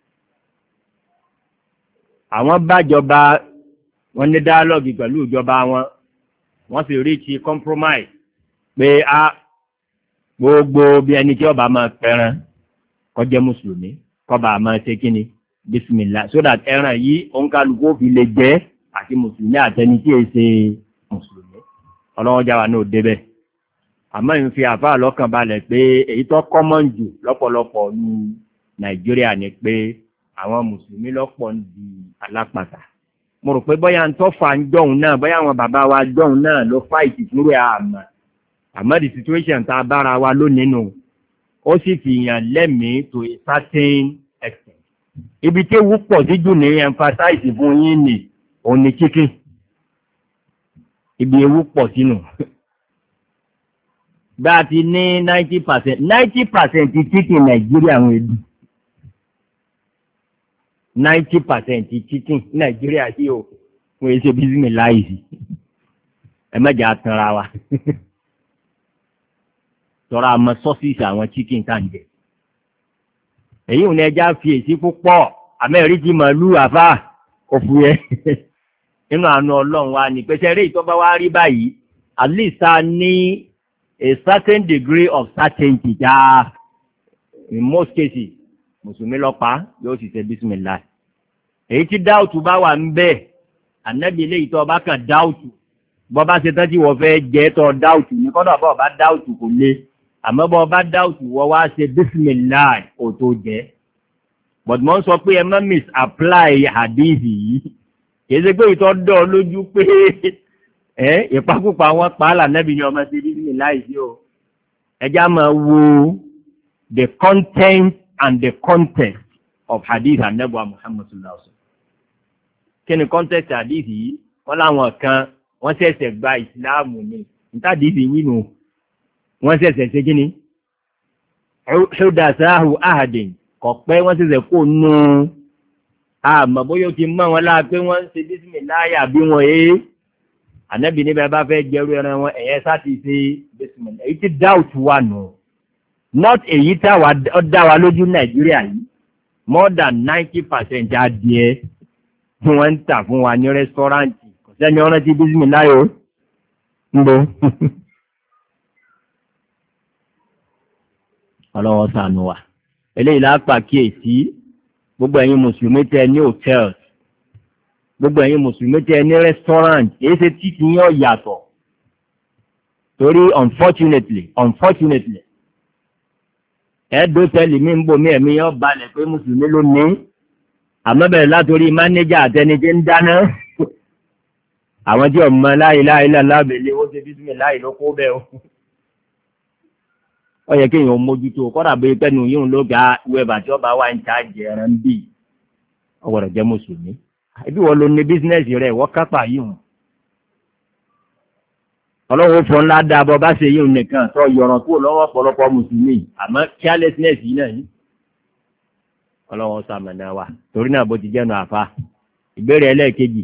àwọn bájọba wọn ní dialogue pẹ̀lú ìjọba wọn wọ́n sì reach compromise pé a gbogbo bí ẹni tí ó bá máa pẹran kó jẹ́ mùsùlùmí kó bá máa ṣe kíni bismillah so that ẹran yìí òǹkàlùkù fi lè jẹ́ àti mùsùlùmí àtẹni tí è ṣe mùsùlùmí ọlọ́wọ́ jáwa náà débẹ̀ àmọ́ ìń fi àfáà lọ́kàn balẹ̀ pé èyí tó common jù lọ́pọ̀lọpọ̀ ní nàìjíríà ni pé àwọn mùsùlùmí lọ́pọ̀ ń di alápàtà mo rò pé bóyá ń tọ́fà ń jọ̀hún náà bóyá àwọn bàbá wa jọ̀hún náà ló fáìtì fúnrú àmà àmọ́ the situation tá a bára wa lónìí nù ó sì fi yàn lẹ́mìí to a certain extent ibi tí ewu pọ̀ sí jù ní emphasize fún yín ni òun ni chicken ibi ewu pọ̀ sínú bá a ti ní ninety percent ninety percent chicken nàìjíríà ń edu ninety percent chicken nàìjíríà sí o wọ́n yẹ ṣe bísímì láìsí ẹ mẹ́jọ atanra wa tọ́ra àmọ́ sọ́sìsì àwọn chicken tá ń jẹ èyí ò ní ẹja fi èsì púpọ̀ amẹ́ríkì màálù àfà òfúyẹ́ nínú àánú ọlọ́run wa ní pẹ́sẹ́ eré ìtọ́ba wa rí báyìí at least a ní a certain degree of certainty já in most cases mùsùlùmí lọ́pàá yóò sì ṣe bísímìlá èyí tí dáùtù bá wà ń bẹ́ẹ̀ ànábì ilé ìtọ́ ọba kan dáùtù bọ́ bá ṣe tán tí wọ́n fẹ́ jẹ́ tọ́ dáùtù ní kọ́dọ̀ bọ́ ọba dáùtù kò lé àmọ́ bọ́ ọba dáùtù wọ́n wá ṣe bísímìlá kò tó jẹ́ but mo ń sọ pé ẹ má misapply hadithi yìí kìí ṣe pé ìtọ́ dọ̀ lójú pé ẹ ìpakúpa wọn pa á lànàbì ni ọmọ ṣe bísímìlá yìí o ẹjá máa wo the content and the context of hadith anabu Muhammad sallallahu alaihi wasallam kí ni context hadith yìí wọ́n láwọn kan wọ́n ṣẹ̀ṣẹ̀ gba ìsìláàmù ni nítàdíìsì wínú wọ́n ṣẹ̀ṣẹ̀ ṣe kí ni ṣúdàsáhù ahadin kọ̀pẹ́ wọ́n ṣẹ̀ṣẹ̀ kó nú àmọ́ bóyá ó ti mọ́ wọn láà pé wọ́n ń ṣe bísímìláyà bí wọ́n yé ànábì níbẹ̀ bá fẹ́ jẹ́rú ẹran wọn ẹ̀yẹ sáti ṣe bísímìláyà èyí tí doubt wà nù not èyí táwa dá wa lójú nàìjíríà yìí more than ninety percent adìẹ tí wọ́n ń tà fún wa ní rẹ́sítọ́ráǹtì kò sẹ́ni ọ̀rẹ́ tí bísímìláyà ó ń bọ̀ ọlọ́wọ́ sànù wa eléyìí lápá kíyèsí gbogbo ẹ̀yin mùsùlùmí tẹ ní hotels gbogbo ẹ̀yin mùsùlùmí tẹ ní restaurant èyí ṣe tí kì í yàn yàtọ̀ torí unfortunately unfortunately ẹ̀ẹ́dọ́ tẹ́lẹ̀ mi ń bò mí ẹ̀mí yàn balẹ̀ pé mùsùlùmí ló ní àmọ́ bẹ̀rẹ̀ látòrí mánéjà àtẹnijẹ́ ń dáná àwọn tí ọmọ láyé láyé lálábẹ̀lẹ̀ ó ṣe bísí mi láyé ló kó bẹ́ẹ̀ o ó yẹ kí èèyàn mójútó kọ́dà bí pẹ́nu yóò ló ga ìwé bàtí ọba wa ń ta jẹran bí ọgbọ̀dọ̀ jẹ́ mùsùlùmí ibi wọ́n lo ní bísínẹ́sì rẹ̀ wọ́n kápá yìí hùn ọlọ́wọ́ fún ńlá dáa bọ́ bá ṣe yìí nìkan tó yọ̀ràn kúrò lọ́wọ́ ọ̀pọ̀lọpọ̀ mùsùlùmí àmọ́ carelessness yìí náà yìí ọlọ́wọ́ sàmànà wa torí náà bó ti jẹ́nu àfa ìbéèrè ẹlẹ́ẹ̀kejì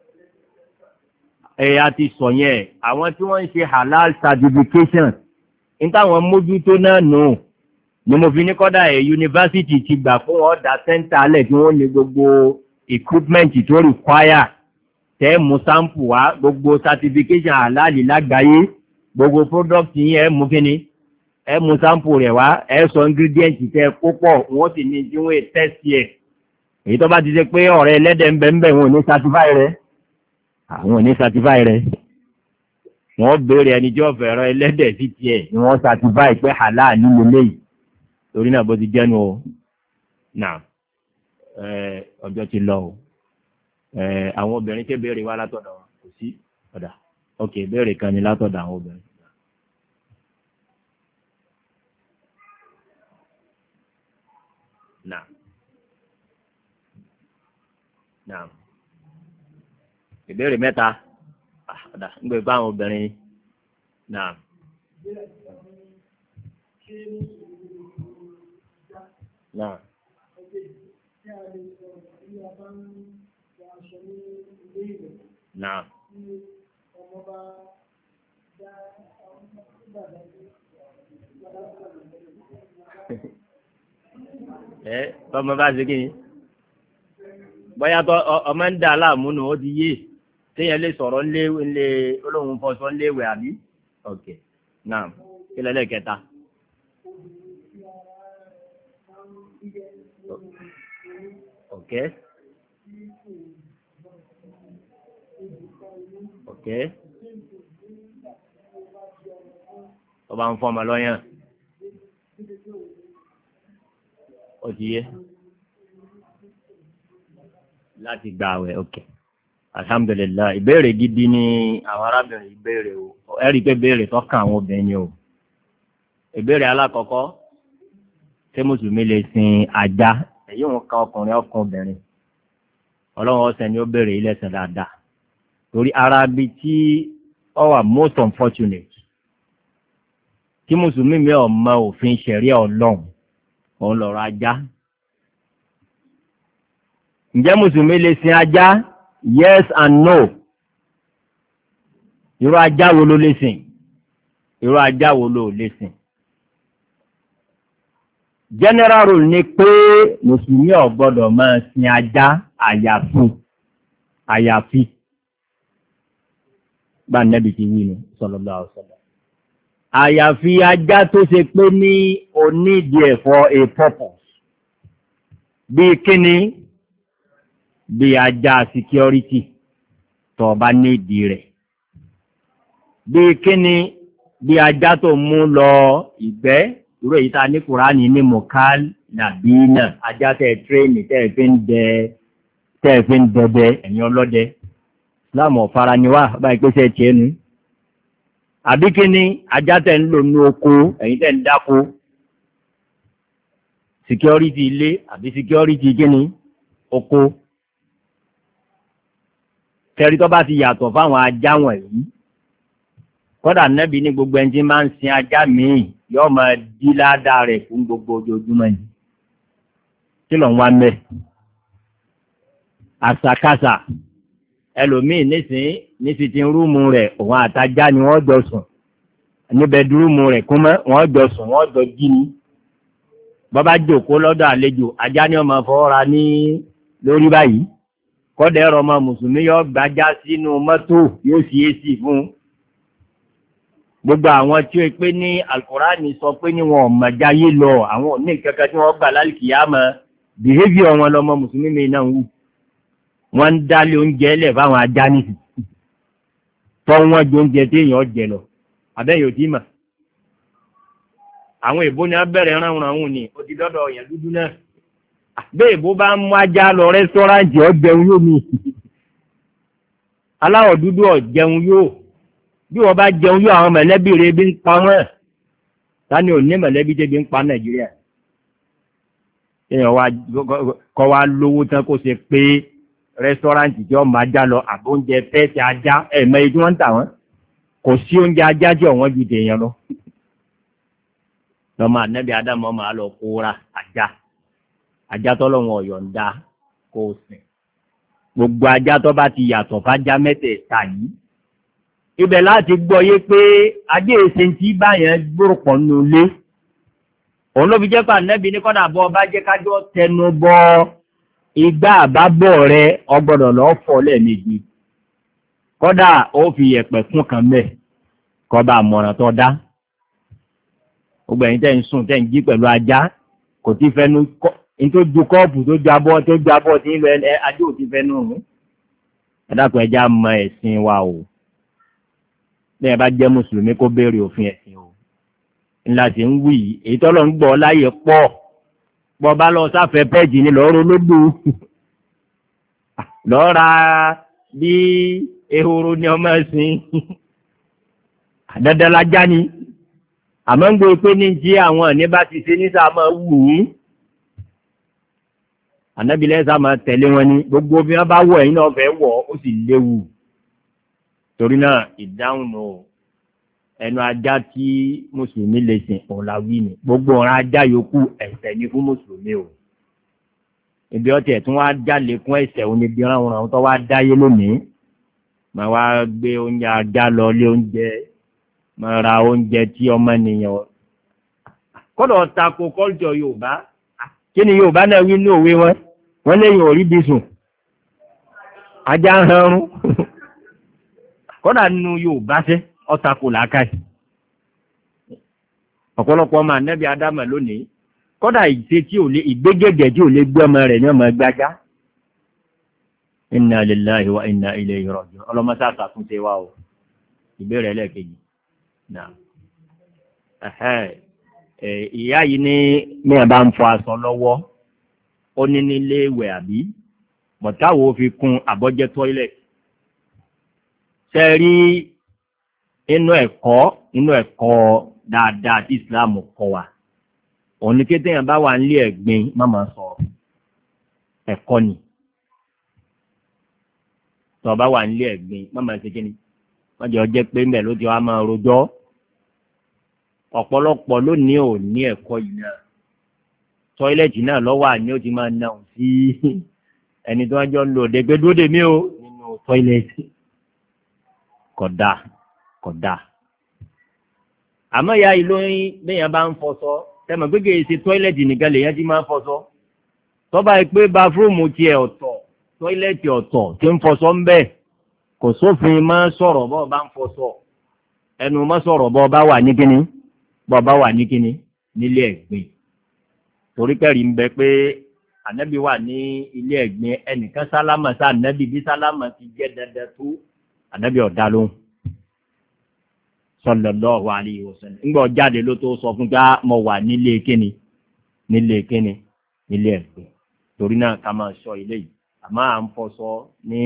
ẹ̀yà ti sọ yẹn àwọn tí wọ́n ń ṣe halal certification ní táwọn mójútó náà nù ni mo fi ní kọ́dà ẹ̀ yunifásitì ti gbà fún ọ̀dà sẹ́ńtà alẹ̀ tí wọ́n ní gbogbo equipment tó require tẹ́ mú sample wá gbogbo certification àlàálì lágbàáyé gbogbo product yín ẹ̀ mú kíni ẹ̀ mú sample rẹ̀ wá ẹ̀ sọ ingredient tẹ́ kó pọ̀ wọ́n sì ní tí wọ́n test yẹ èyí tó bá ti ṣe pé ọ̀rẹ́ ẹlẹ́dẹ̀ ń bẹ ń bẹ wọn ò ní certify rẹ̀ àwọn ò ní certify rẹ̀ wọ́n béèrè ẹni tí wọ́n fẹ̀rọ ẹlẹ́dẹ̀ sí tiẹ̀ ni wọ́n certify pé halal nínú léyìí torí náà bó ti jẹ́nu o náà ọjọ́ ti lọ o àwọn obìnrin tí béèrè wá látọ̀dọ̀ wọn kò sí ọ̀dà ok béèrè kan ní látọ̀dọ̀ àwọn obìnrin. náà náà ìbéèrè mẹ́ta ọ̀dà ń gbé bá àwọn obìnrin náà. náà. náà. ẹ tọmọ bá ṣe kí ni bóyá tó ọmọ ń dà láàmú nù ó ti yé téèyàn lè sọ̀rọ̀ ńlé ńlé olóhùn fọṣọ ńléwẹ̀ àbí ok náà kí lẹ́lẹ́ kẹta. ok ok ọba ń fọmọ lọ́yàn ó ti yé láti gba àwẹ̀ ok alhamdulilayi ìbéèrè gidi ni àwọn arábìnrin ìbéèrè o ẹ rí i pé ìbéèrè tó kàn àwọn obìnrin o ìbéèrè alákọ̀ọ́kọ́ ṣé mùsùlùmí lè sin ajá èyí ń ka ọkùnrin ọkùnrin ọlọ́run ọ̀sẹ̀ ni ó béèrè ilé ẹ̀sẹ̀ dáadáa torí ara bi tí ọ wà most unfortunate tí mùsùlùmí mi ò mọ òfin ṣẹ̀ríà ọlọ́run òun lọ̀rọ̀ ajá ǹjẹ́ mùsùlùmí lè sin ajá yes and no irú ajá wo ló lè sìn irú ajá wo ló lè sìn general rule ni pé mùsùlùmí ò gbọ́dọ̀ máa sin ajá àyàfi àyàfi bá nẹ́bì ti wí ni sallallahu alaihi wasallam àyàfi ajá tó ṣe pé ní onídìí ẹ̀ for a purpose bíi kíni bíi ajá security tó bá nídìí rẹ̀ bíi kíni bíi ajá tó mú lọ ìgbẹ́ irú èyí tá a ní kùránì ní mọ̀kál nàbí náà ajá tẹ̀ tírẹ́nì tẹ̀ fi ń dẹ tẹ̀ fi ń dẹdẹ ẹ̀yìn ọlọ́dẹ láàmú ọ̀fara ni wá báyìí pèsè tiẹ̀ nu àbí kíni ajá tẹ̀ ń lò ní oko ẹ̀yìn tẹ̀ ń dáko security ilé àbí security kíni oko tẹ̀rí tó bá ti yàtọ̀ fáwọn ajá wọ̀nyí kódà nẹ́bí ní gbogbo ẹni tí máa ń sin ajá míì yóò máa dí ládàá rẹ̀ fún gbogbo ojoojúmọ́ yìí kí ló ń wá mẹ́ àṣàkáṣà ẹlòmíì nísìnyí ní sitin rúùmù rẹ̀ òun àtajá ni wọ́n jọ sùn níbẹ̀ dúrúùmù rẹ̀ kún mọ́ wọ́n jọ sùn wọ́n jọ jí ni bọ́bá jòkó lọ́dọ̀ àlejò ajá ni ọmọ fọwọ́ra ní lórí báyìí kọ́dà ẹ̀rọ ọmọ mùsùlùmí yóò gbájá sínú mọ́tò yóò sì é sì fún un gbogbo àwọn tí ó pé ní alukurani sọ pé ní wọn ọmọdéayé lọ àwọn òní kankan tí wọn gbà lálùkìyàmọ behaviour wọn lọmọ mùsùlùmí mi náà wù wọn ń dálé oúnjẹ lẹ fáwọn ajá nìsí tọ wọn jẹ oúnjẹ tí èèyàn jẹ lọ abẹ́yẹ̀ ò tí mà àwọn èèbó ni wọn bẹ̀rẹ̀ ránranrun ni ó ti dọ́dọ̀ ọ̀yàn dúdú náà bẹ́ẹ̀ èèbó bá mú ajá lọ rẹ́sítọ́ráǹtì ọ̀jẹun yóò mi aláwọ̀ dúdú ọ̀jẹun yóò bí wọ́n bá jẹun yóò àwọn mẹ̀lẹ́bí rẹ̀ bí ń pa wọ́n tani ò ní mẹ̀lẹ́bí tẹ́bi ń pa nàìjíríà èèyàn wa kọ́ wa lówó tán kó ṣe pé rẹ́sítọ́ráǹtì tí wọ́n máa já lọ àbóúnjẹ pẹ́ẹ́tì ajá ẹ̀mẹ́ yìí tí wọ́n ń tà wọ́n kò sí oúnjẹ ajá tí ọ̀wọ́n ju tèèyàn lọ lọ́mọ ànábì ádámù máa lọ kóra ajá ajá tọ́lọ́wọ́n ọ̀yọ̀ ń dá kó sìn gbogbo ajá tó bá ti yàtọ̀ fájá mẹ́tẹ̀ẹ̀ta yìí ibẹ̀ láti gbọ́ yé pé ajé èsè tí báyẹn gbórùpọ̀ nù lé òun ló fi jẹ́ pé ànábì ní kọ́dà bọ́ ọba jẹ́ kájọ́ tẹnu bọ igbá àbábọ̀ rẹ ọgbọ́dọ̀ lọ́ọ́ fọ̀ lẹ́ẹ̀mejì kọ́dà ó fi yẹ̀pẹ̀ kún kan mẹ́ kọ́ba àmọ̀ràn tó dá gbogbo ẹ̀yin tẹ́ ń sùn tẹ́ ń jí pẹ̀lú ajá kò tí fẹ́nu tó ju kọ́ọ̀pù tó ju abọ́ tó ju abọ́ tí ń lọ ẹ ajé ò ti fẹ́nu rún ẹ dákun ẹja mọ ẹ̀sìn wa o bẹ́ẹ̀ bá jẹ́ mùsùlùmí kó béèrè òfin ẹ̀sìn o ńlá tí ń wí èyí tọ́lọ́ ń gbọ́ láyè pọ̀ bọ́ bá lọ sáfẹ́ pẹ́ẹ̀jì ni lọ́ọ́ ronúgbò lọ́ọ́ ra bí ehoro ni ọmọ ẹ̀sìn àdádálajá ni àmọ́ ń gbé pé ní jí àwọn ẹ̀ní bá ti ṣe ní sáà máa wù ú ànábìlẹ̀ sáà máa tẹ̀lé wọn ni gbogbo bí wọ́n bá wọ̀ ẹ̀yin náà fẹ́ wọ̀ ó sì léwu torí náà ìdáhùn nù ẹnu ajá tí mùsùlùmí lè sìn òun la wí ni gbogbo ọ̀ràn ajá yòókù ẹ̀ṣẹ̀ ni fún mùsùlùmí o ibi ọtí ẹ̀tún wá jáde kún ẹ̀ṣẹ̀ òun níbi ọ̀ràn òun tó wá dáyé lónìí màá wá gbé oúnjẹ ajá lọ lé oúnjẹ máa ra oúnjẹ tí ọmọ nìyàn kọ́dọ̀ tako kọ́lùjọ Yorùbá kí ni Yorùbá náà wí ní òwe wọn wọ́n léyìn orí bí sùn ajá ń hanrun kọ́dà nínú Yorùbá ṣe ọ́tako làákàyè ọ̀pọ̀lọpọ̀ ọmọ ànẹ́bí Ádámà lónìí kọ́dà ìṣe tí ò lè ìgbégẹ̀gẹ̀ tí ò lè gbé ọmọ rẹ̀ ní ọmọ gbájá inna lillahi wa inna ilayhi raji'un ọlọ́mọṣá àtúnṣe wa o ìbéèrè ẹlẹ́ẹ̀kejì náà ìyá yìí ní mẹ́rin bá ń fọ aṣọ lọ́wọ́ ó ní nílé ìwẹ̀ àbí mọ̀táwò fi kún àbọ́jẹ́ toilet ṣe rí inú ẹ̀kọ́ inú ẹ̀kọ́ dáadáa tí Islam kọ́ wa òun ni kété yẹn bá wà nílé ẹ̀gbin má máa sọ ẹ̀kọ́ ni tó bá wà nílé ẹ̀gbin má máa ṣe kí ni wọ́n jẹ́ ọjẹ́ pé mbẹ̀ ló ti wá máa rojọ́ ọ̀pọ̀lọpọ̀ lónìí ò ní ẹ̀kọ́ yìí náà tọ́ílẹ̀tì náà lọ́wọ́ àní ó ti máa náà sí ẹni tó wájọ́ ń lò dẹ́gbẹ́ dóde mí o nínú tọ́ílẹ̀tì kódà kódà àmọ́ ìyá ìlú yín bẹ́yàn bá ń fọṣọ tẹ́mọ̀ gbégbé ṣe tọ́ílẹ̀tì nìkan lèyàn ti máa ń fọṣọ tọ́ba yìí pé báfúrúmù tiẹ̀ ọ̀tọ̀ tọ́ílẹ̀tì ọ̀tọ̀ tí ń fọṣọ ń bẹ̀ kò sófin máa sọ̀rọ̀ bọ́ọ̀ bá ń fọṣọ ẹnu máa sọ̀rọ̀ bọ́ọ̀ bá wà ní kíní bọ́ọ̀ bá wà ní kíní nílé ẹ̀gbin torí kẹ́rì ń bẹ pé ànábì wà ní ilé ẹ̀gbin ẹnìkan sálámà sí ànábì bí sálámà ti jẹ́ dandan tó ànábì ọ̀dá lóhùn sallallahu alaihi wasallam ńgbọ́ jáde ló tó sọ fún ká mo wà nílé kíní nílé kíní nílé ẹ̀gbin torí náà ká máa sọ ilé yìí àmọ́ à ń fọṣọ ní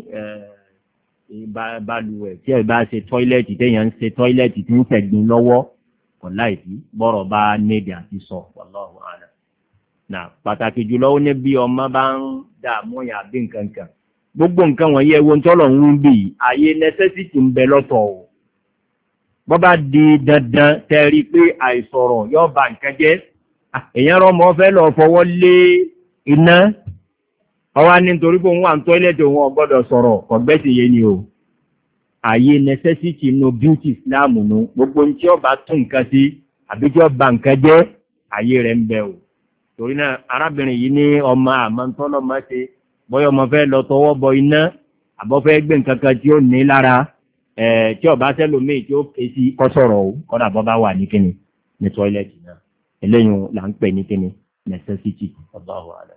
balùwẹ̀ tí ẹ bá ṣe tọ́ílẹ̀tì téèyàn ń ṣe tọ́ílẹ̀tì tí ń fẹ̀gbin lọ́wọ́ kò láìsí bọ́rọ̀ bá nídìí àti sọ wallahu a'lam. nà pàtàkì jùlọ ó ní bí ọmọ bá ń dààmú yàn àbí nǹkan kan gbogbo nǹkan wọ̀nyí ẹwọ́n tọ́lọ̀ ń wí bì àyè necessity ń bẹ lọ́tọ̀ o bọ́ bá di dandan tẹ́rí pé àìsọ̀rọ̀ yóò ba nǹkan jẹ́ èèyàn rọmọ fẹ́ lọ fọwọ́ lé iná ọwá ní nítorí pé òun wà ní tọ́ílẹ̀tì òun ọgbọ́dọ̀ sọ̀rọ̀ ọ̀gbẹ́sì yé ni o àyè necessity no beauty Islam nu gbogbo ní tí ọba tún nǹkan sí àbí tí ọba nǹkan jẹ́ àyè rẹ̀ ń bẹ o torí náà arábìnrin yìí ní ọmọ àmọ́ntọ́lọ́ máa ṣe bọ́yọ̀ ọmọ fẹ́ lọ tọwọ́ bọ iná àbọ̀ fẹ́ gbé nǹkan kan tí ó ní lára ẹ̀ tí ọba sẹ́lòmíì tí ó ké sí kọ́ sọ̀rọ̀ o kọ́dà bọ́ bá wà ní kíni ní tọ́ílẹ̀tì náà eléyìí là ń pè ní kíni necessity ọba wà rẹ̀.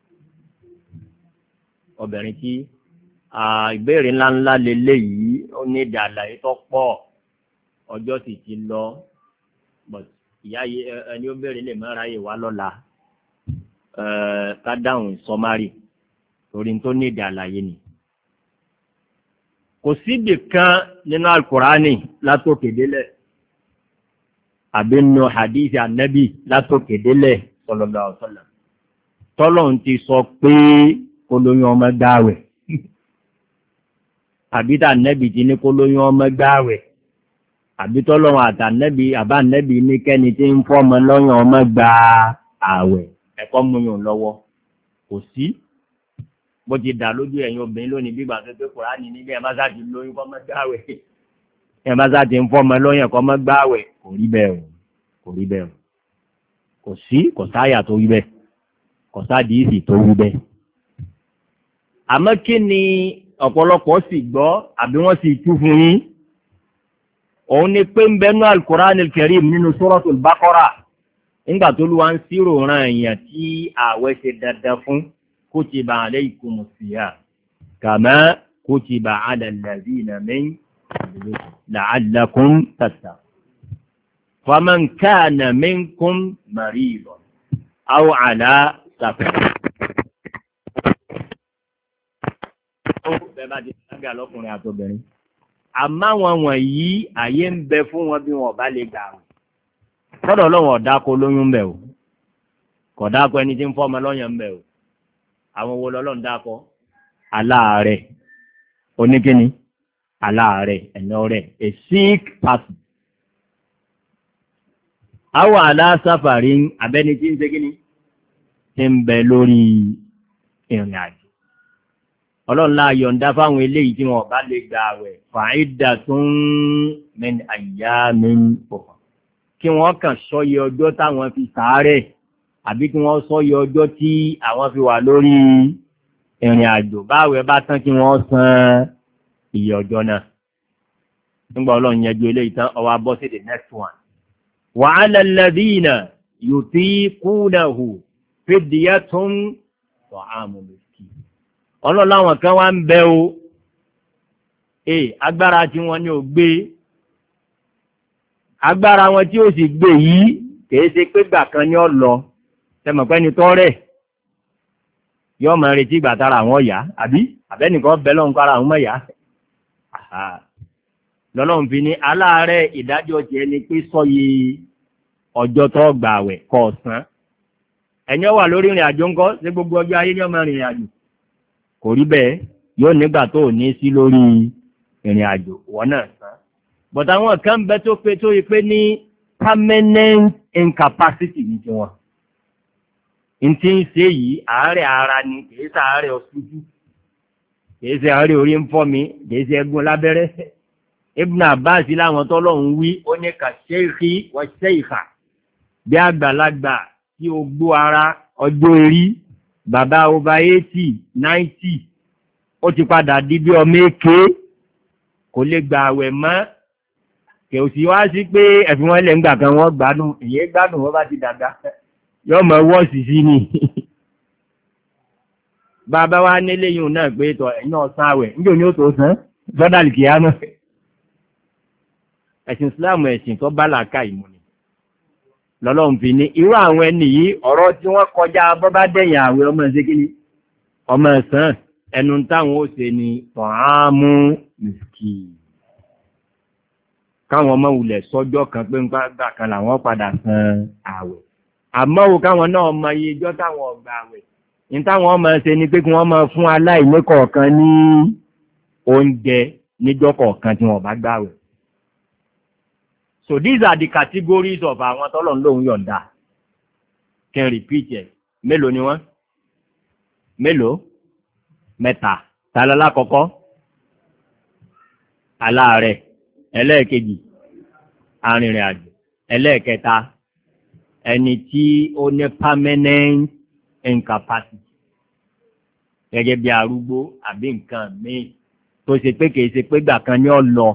obìnrin tí ìbéèrè ńláńlá lélẹ́yìí ó ní ìdàlàyé tó pọ̀ ọjọ́ sì ti lọ ìyá ẹni ó béèrè lè má ráyè wá lọ́la ká dáhùn sọmárì torí tó ní ìdàlàyé ni. kò síbì kan nínú alukurani látòkè délẹ̀ àbí nínú hadith anabi látòkè délẹ̀ sallallahu alaihi wasallam tọ́lọ́run ti sọ pé olóyún ọmọ gbáwẹ̀ àbí tà nẹ́bì tí ní kó lóyún ọmọ gbáwẹ̀ àbí tọ́lọ́run àtà nẹ́bì àbá nẹ́bì ní kẹ́ni tí ń fọ́mọ lọ́yún ọmọ gba àwẹ̀ ẹ̀kọ́ múyàn lọ́wọ́ kò sí bó ti dà lójú ẹ̀yin obìnrin lónìí bí gbàgbé pé Kùránì nílé ẹ̀ má sáàtì lóyún kọ́ mọ́ gbáwẹ̀ ẹ̀ bá sá ti ń fọ́mọ lọ́yàn kọ́ mọ́ gbáwẹ̀ kò rí bẹ́ẹ̀ o kò rí bẹ́ẹ̀ o kò sí kò sáyà tó rí bẹ́ẹ̀ kò sádìísì tó rí bẹ́ẹ̀. àmọ́ kí ni ọ̀pọ̀lọpọ̀ sì gbọ́ àbí wọ́n sì tú fún yín òun ni pé ń bẹnu al-Qur'an al-Karim nínú Suratul Baqara nígbà tó lùwà ń sírò ran èèyàn tí ààwẹ̀ ṣe dandan fún kutiba alaykumus siyam kama kutiba ala alladhina min qablikum la'allakum tattaqun faman kana minkum maridan aw ala safar. bẹ́ẹ̀ bá ti sábẹ́ àlọ́kùnrin àtobìnrin àmọ́ àwọn wọ̀nyí àyè ń bẹ fún wọn bí wọn ò bá lè gbà wọn. kọ́dọ̀ ọlọ́run ọ̀dáko lóyún ń bẹ̀ o kọ̀dáko ẹni tí ń fọ́ ọmọ lọ́yàn ń bẹ̀ o àwọn wo lọ́lọ́run dákọ́ aláàárẹ̀ oníkíní aláàárẹ̀ ẹ̀nọ́rẹ̀ a sick person. àwọn aláṣàfàrí abẹ́ni tí ń ṣe kíní ti ń bẹ lórí ìrìn àjò ọlọ́run la yọ̀ǹda fáwọn eléyìí tí wọn bá lè gbà àwẹ̀ fa'iddatun min ayyamin ukhar kí wọ́n kàn sọ́yẹ ọjọ́ táwọn fi sàárẹ̀ àbí kí wọ́n sọ́yẹ ọjọ́ tí àwọn fi wà lórí ìrìn àjò báwẹ̀ bá tán kí wọ́n san iye ọjọ́ náà. nígbà ọlọ́run yẹn ju eléyìí tán ó wá bọ́ sí the next one. wa 'ala alladhina yutiqunahu fidyatun ta'amu miskin. ọlọ́run láwọn kan wá ń bẹ o ee agbára tí wọ́n ní ò gbé agbára wọn tí ó sì gbé yìí kìí ṣe pé gbà kan ní ọ lọ tẹmọ̀pẹ́ ni tọ́rẹ̀ yọ ọmọ retí ìgbà tára àwọn yá àbí àbẹ́nìkan bẹ́ lọ́n kára àwọn mọ̀ yá lọ́lọ́run fi ní aláàárẹ̀ ìdájọ́ tiẹ̀ ni pé sọ́yì ọjọ́ tó gbà wẹ̀ kọ́ ọ̀sán ẹ̀yìn wà lórí ìrìn àjò ńkọ́ ṣé gbogbo ọjọ́ ayé ní ọmọ ìrìn àjò kò rí bẹ́ẹ̀ yóò nígbà tó ní sí lórí ìrìn àjò wọ́n náà sán but àwọn kan bẹ tó pé tó yí pé ní permanent incapacity ní tiwọn n tí ń ṣe yìí àárẹ̀ ara ni kìí ṣe àárẹ̀ ọ̀ṣújú kìí ṣe àárẹ̀ orí ń fọ́ mi kìí ṣe ẹ̀gún lábẹ́rẹ́ Ibn Abbas láwọn tọ́lọ́run wí ó ní ka ṣéèkì wọ́n ṣéèkà bí àgbàlagbà tí ó gbó ara ọjọ́ orí bàbá over eighty ninety ó ti padà di bí ọmọ èké kò lè gba àwẹ̀ mọ́ kò sí wá sí pé ẹ̀fìn wọn lè ń gbà kan wọ́n gbádùn èyí gbádùn wọ́n bá ti dàgbà yóò mọ wọ́ọ̀sì sí ni bàbá wa nílé yìí náà pé tọ ẹ̀yìn ọ̀sán àwẹ̀ níjò ní ó tó sán sọ́dàlì kìí ámọ́ ẹ̀sìn Islam ẹ̀sìn tó bá làákà ìmú ni lọ́lọ́run fi ní irú àwọn ẹni yìí ọ̀rọ̀ tí wọ́n kọjá bọ́bá dẹ̀yìn àwẹ̀ ọmọ ẹ̀sẹ̀ kí ni ọmọ ẹ̀sán ẹnu táwọn ó ṣe ni tọ̀hámú mìsíkì káwọn ọmọ wulẹ̀ sọ́jọ́ kan pé nípa gbà kan làwọn padà san àwẹ̀ àmọ́ o káwọn náà mọ iye ijọ́ táwọn ọgbà àwẹ̀ ní táwọn ọmọ ṣe ni pé kí wọ́n máa fún aláìní kọ̀ọ̀kan ní oúnjẹ níjọ́ kọ̀ọ̀kan tí wọ́n bá gbàwẹ̀. So these are the categories of àwọn tọ́lọ̀ ń lòun yọ̀ǹda can repeat ẹ̀ mélòó ni wọ́n mélòó mẹ́ta tààlà lákọ̀ọ́kọ́ aláàárẹ̀ ẹlẹ́ẹ̀kejì arìnrìn àjò ẹlẹ́ẹ̀kẹta ẹni tí ó ní permanent incapacity gẹ́gẹ́ bí arúgbó àbí nǹkan míì tó ṣe pé kìí ṣe pé gbà kan ní ọ lọ.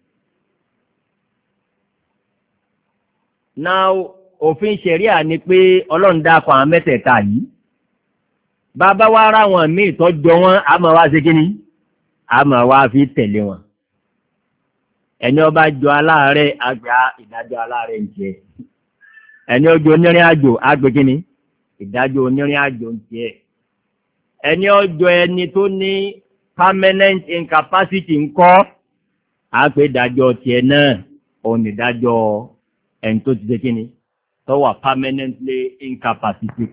now òfin ṣẹ̀ríà ni pé ọlọ́run dákọ̀ àwọn mẹ́tẹ̀ẹ̀ta yìí bàbá wa ara wọn míì tọ́jọ́ wọn a máa wá ṣe kí ni a máa wá fi tẹ̀lé wọn ẹni ọba jọ aláàárẹ̀ àgbà ìdájọ́ aláàárẹ̀ ń jẹ ẹni ọjọ́ onírìn àjò àgbè kí ni ìdájọ́ onírìn àjò ń jẹ ẹni ọjọ́ ẹni tó ní permanent incapacity ńkọ́ àgbè ìdájọ́ tiẹ̀ náà òun ìdájọ́ ẹni tó ti ṣe kí ni tó wà permanently incapacity.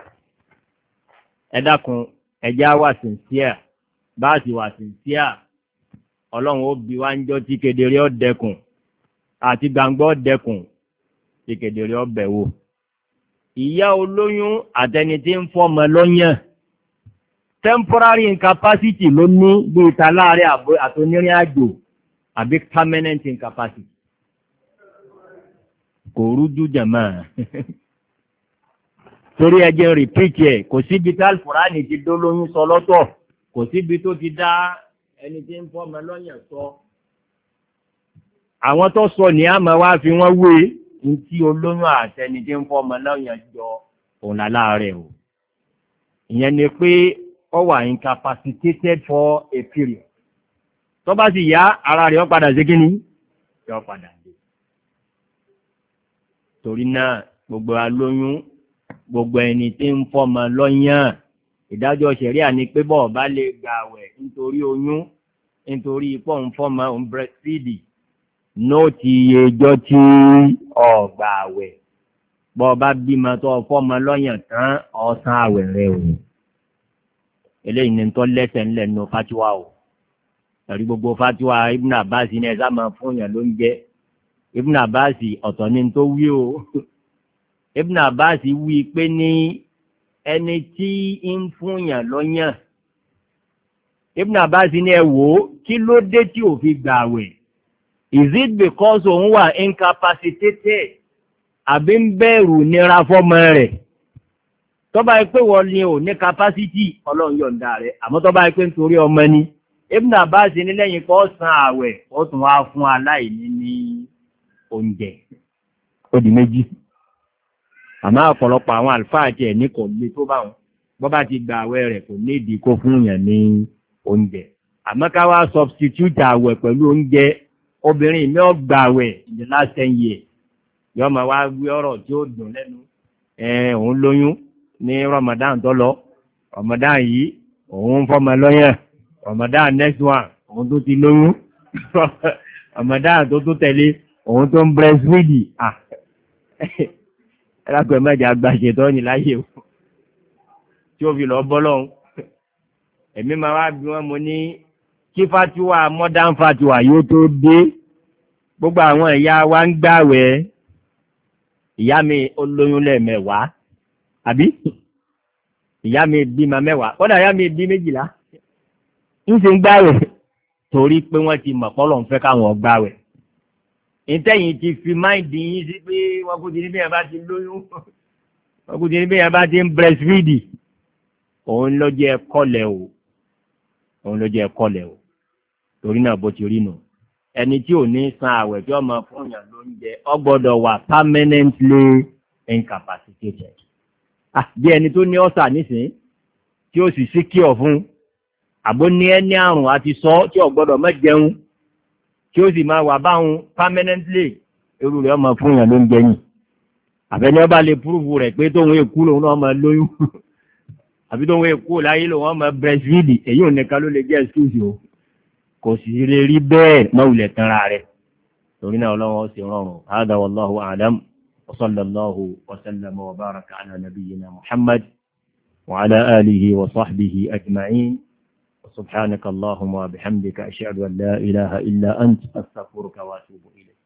ẹ dákun ẹjá wà sincere bá a sì wà sincere ọlọ́run ó bi wá ń jọ tí kedere ó dẹkùn àti gbangba ó dẹkùn tí kedere ó bẹ̀ wò. ìyá olóyún àtẹni tí ń fọmọ lọ́yàn temporary incapacity ló ní bí ìta láàrin àtònírin àjò àbí permanent incapacity kò rújú jàmá torí ẹjẹ́ repeat ẹ̀ kò síbi tí Al-Kùránì ti dó lóyún sọ lọ́tọ̀ kò síbi tó ti dá ẹni tí ń fọ́mọ lọ́yàn sọ àwọn tó sọ ní àmọ́ wá fi wọ́n wé ní tí olóyún àtẹni tí ń fọ́mọ lọ́yàn jọ òun láàárẹ̀ o ìyẹn ni pé ó wà incapacitated for a period tó bá sì yá ara rẹ̀ ó padà sí kíní yó padà dé torí náà gbogbo alóyún gbogbo ẹni tí ń fọ́mọ lọ́yàn ìdájọ́ ṣẹ̀ríà ni pé bọ́ọ̀ bá lè gbààwẹ̀ nítorí oyún nítorí ipò ń fọ́mọ ń breastfeed nóòtì ẹjọ́ tí ó gbààwẹ̀ bọ́ọ̀ bá bímọ tó fọ́mọ lọ́yàn tán ọ̀sán àwẹ̀ rẹ̀ o eléyìí ni tó lẹ́sẹ̀ ńlẹ̀ nù fatiwa o ẹ̀rí gbogbo fatiwa Ibn Abbas ní ẹ̀sà máa fún yàn ló ń jẹ́ Ibn Abbas ọ̀tọ̀ ni tó wí o Ibn Abbas wí pé ní ẹni tí ń fún yàn lọ́yàn Ibn Abbas ní ẹ wò ó kí ló dé tí ò fi gbààwẹ̀ is it because òun wà incapacitated àbí ń bẹ̀rù nira fọ́mọ rẹ̀ tọ́ba yìí pé wọ́n ní ò ní capacity ọlọ́run yọ̀ǹda rẹ̀ àmọ́ tọ́ba yìí pé nítorí ọmọ ni Ibn Abbas ní lẹ́yìn kó san àwẹ̀ ó tún wá fún aláìní ní oúnjẹ ó di méjì àmọ́ ọ̀pọ̀lọpọ̀ àwọn àlùfáà tiẹ̀ ní kò lè tó bá wọn bọ́ bá ti gba àwẹ̀ rẹ̀ kò ní ìdí kó fún yàn ní oúnjẹ àmọ́ ká wá substitute àwẹ̀ pẹ̀lú oúnjẹ obìnrin mi ò gba àwẹ̀ in the last ten years yọ ma wá gbé ọ̀rọ̀ tí ó dùn lẹ́nu ẹ̀ òun lóyún ní Ramadan tó lọ Ramadan yìí òun fọmọ lọ́yàn Ramadan next one òun tó ti lóyún Ramadan tó tó tẹ̀lé òun tó ń breastfeed ah ẹlápẹ̀ mẹ́jà gbàṣẹ tó ní láyé o tí ó fi lọ bọ́ lọ́hùn èmi máa wá bí wọ́n mo ní kí fatiwa modern fatiwa yóò tó dé gbogbo àwọn ìyá wa ń gbàwẹ̀ ìyá mi ó lóyún lẹ́ẹ̀mẹ́wàá àbí ìyá mi bímọ mẹ́wàá kódà ìyá mi bí méjìlá ń ṣe ń gbàwẹ̀ torí pé wọ́n ti mọ̀ pọ́lọ̀ ń fẹ́ káwọn gbàwẹ̀ ìtẹ́yìn ti fi máìdì yín sí pé wọ́n kú ti ní bí ẹ bá ti lóyún wọ́n kú ti ní bí ẹ bá ti ń breastfeed òun ló jẹ́ kọ́lẹ̀ o òun ló jẹ́ kọ́lẹ̀ o torí náà bó ti rí nù ẹni tí ò ní san àwẹ̀ tí ọmọ fún yàn lóúnjẹ ó gbọ́dọ̀ wà permanently incapacitated ah bí ẹni tó ní ọ̀sà nísìn tí ó sì síkíọ̀ fún àbó ní ẹni àrùn àti sọ tí ó gbọ́dọ̀ má jẹun tí ó sì máa wà báhun permanently irú rẹ̀ ọmọ fún yàn lóúnjẹ yìí àbẹ́ni ọba lè púrúfù rẹ̀ pé tóun èkú lòun náà máa lóyún àbí tóun èkú láyé lòun máa breastfeed èyí ò nìkan ló lè jẹ́ excuse o kò sì lè rí bẹ́ẹ̀ mọ́wulẹ̀ tanra rẹ̀ torí náà ọlọ́wọ́ sì rọrùn hādhā wallāhu a'lam wa sallallahu wa sallama wa baraka ala nabiyyina Muhammad wa ala alihi wa sahbihi ajma'in subhanaka Allahumma wa bihamdika ashhadu an la ilaha illa anta astaghfiruka wa atubu ilayk.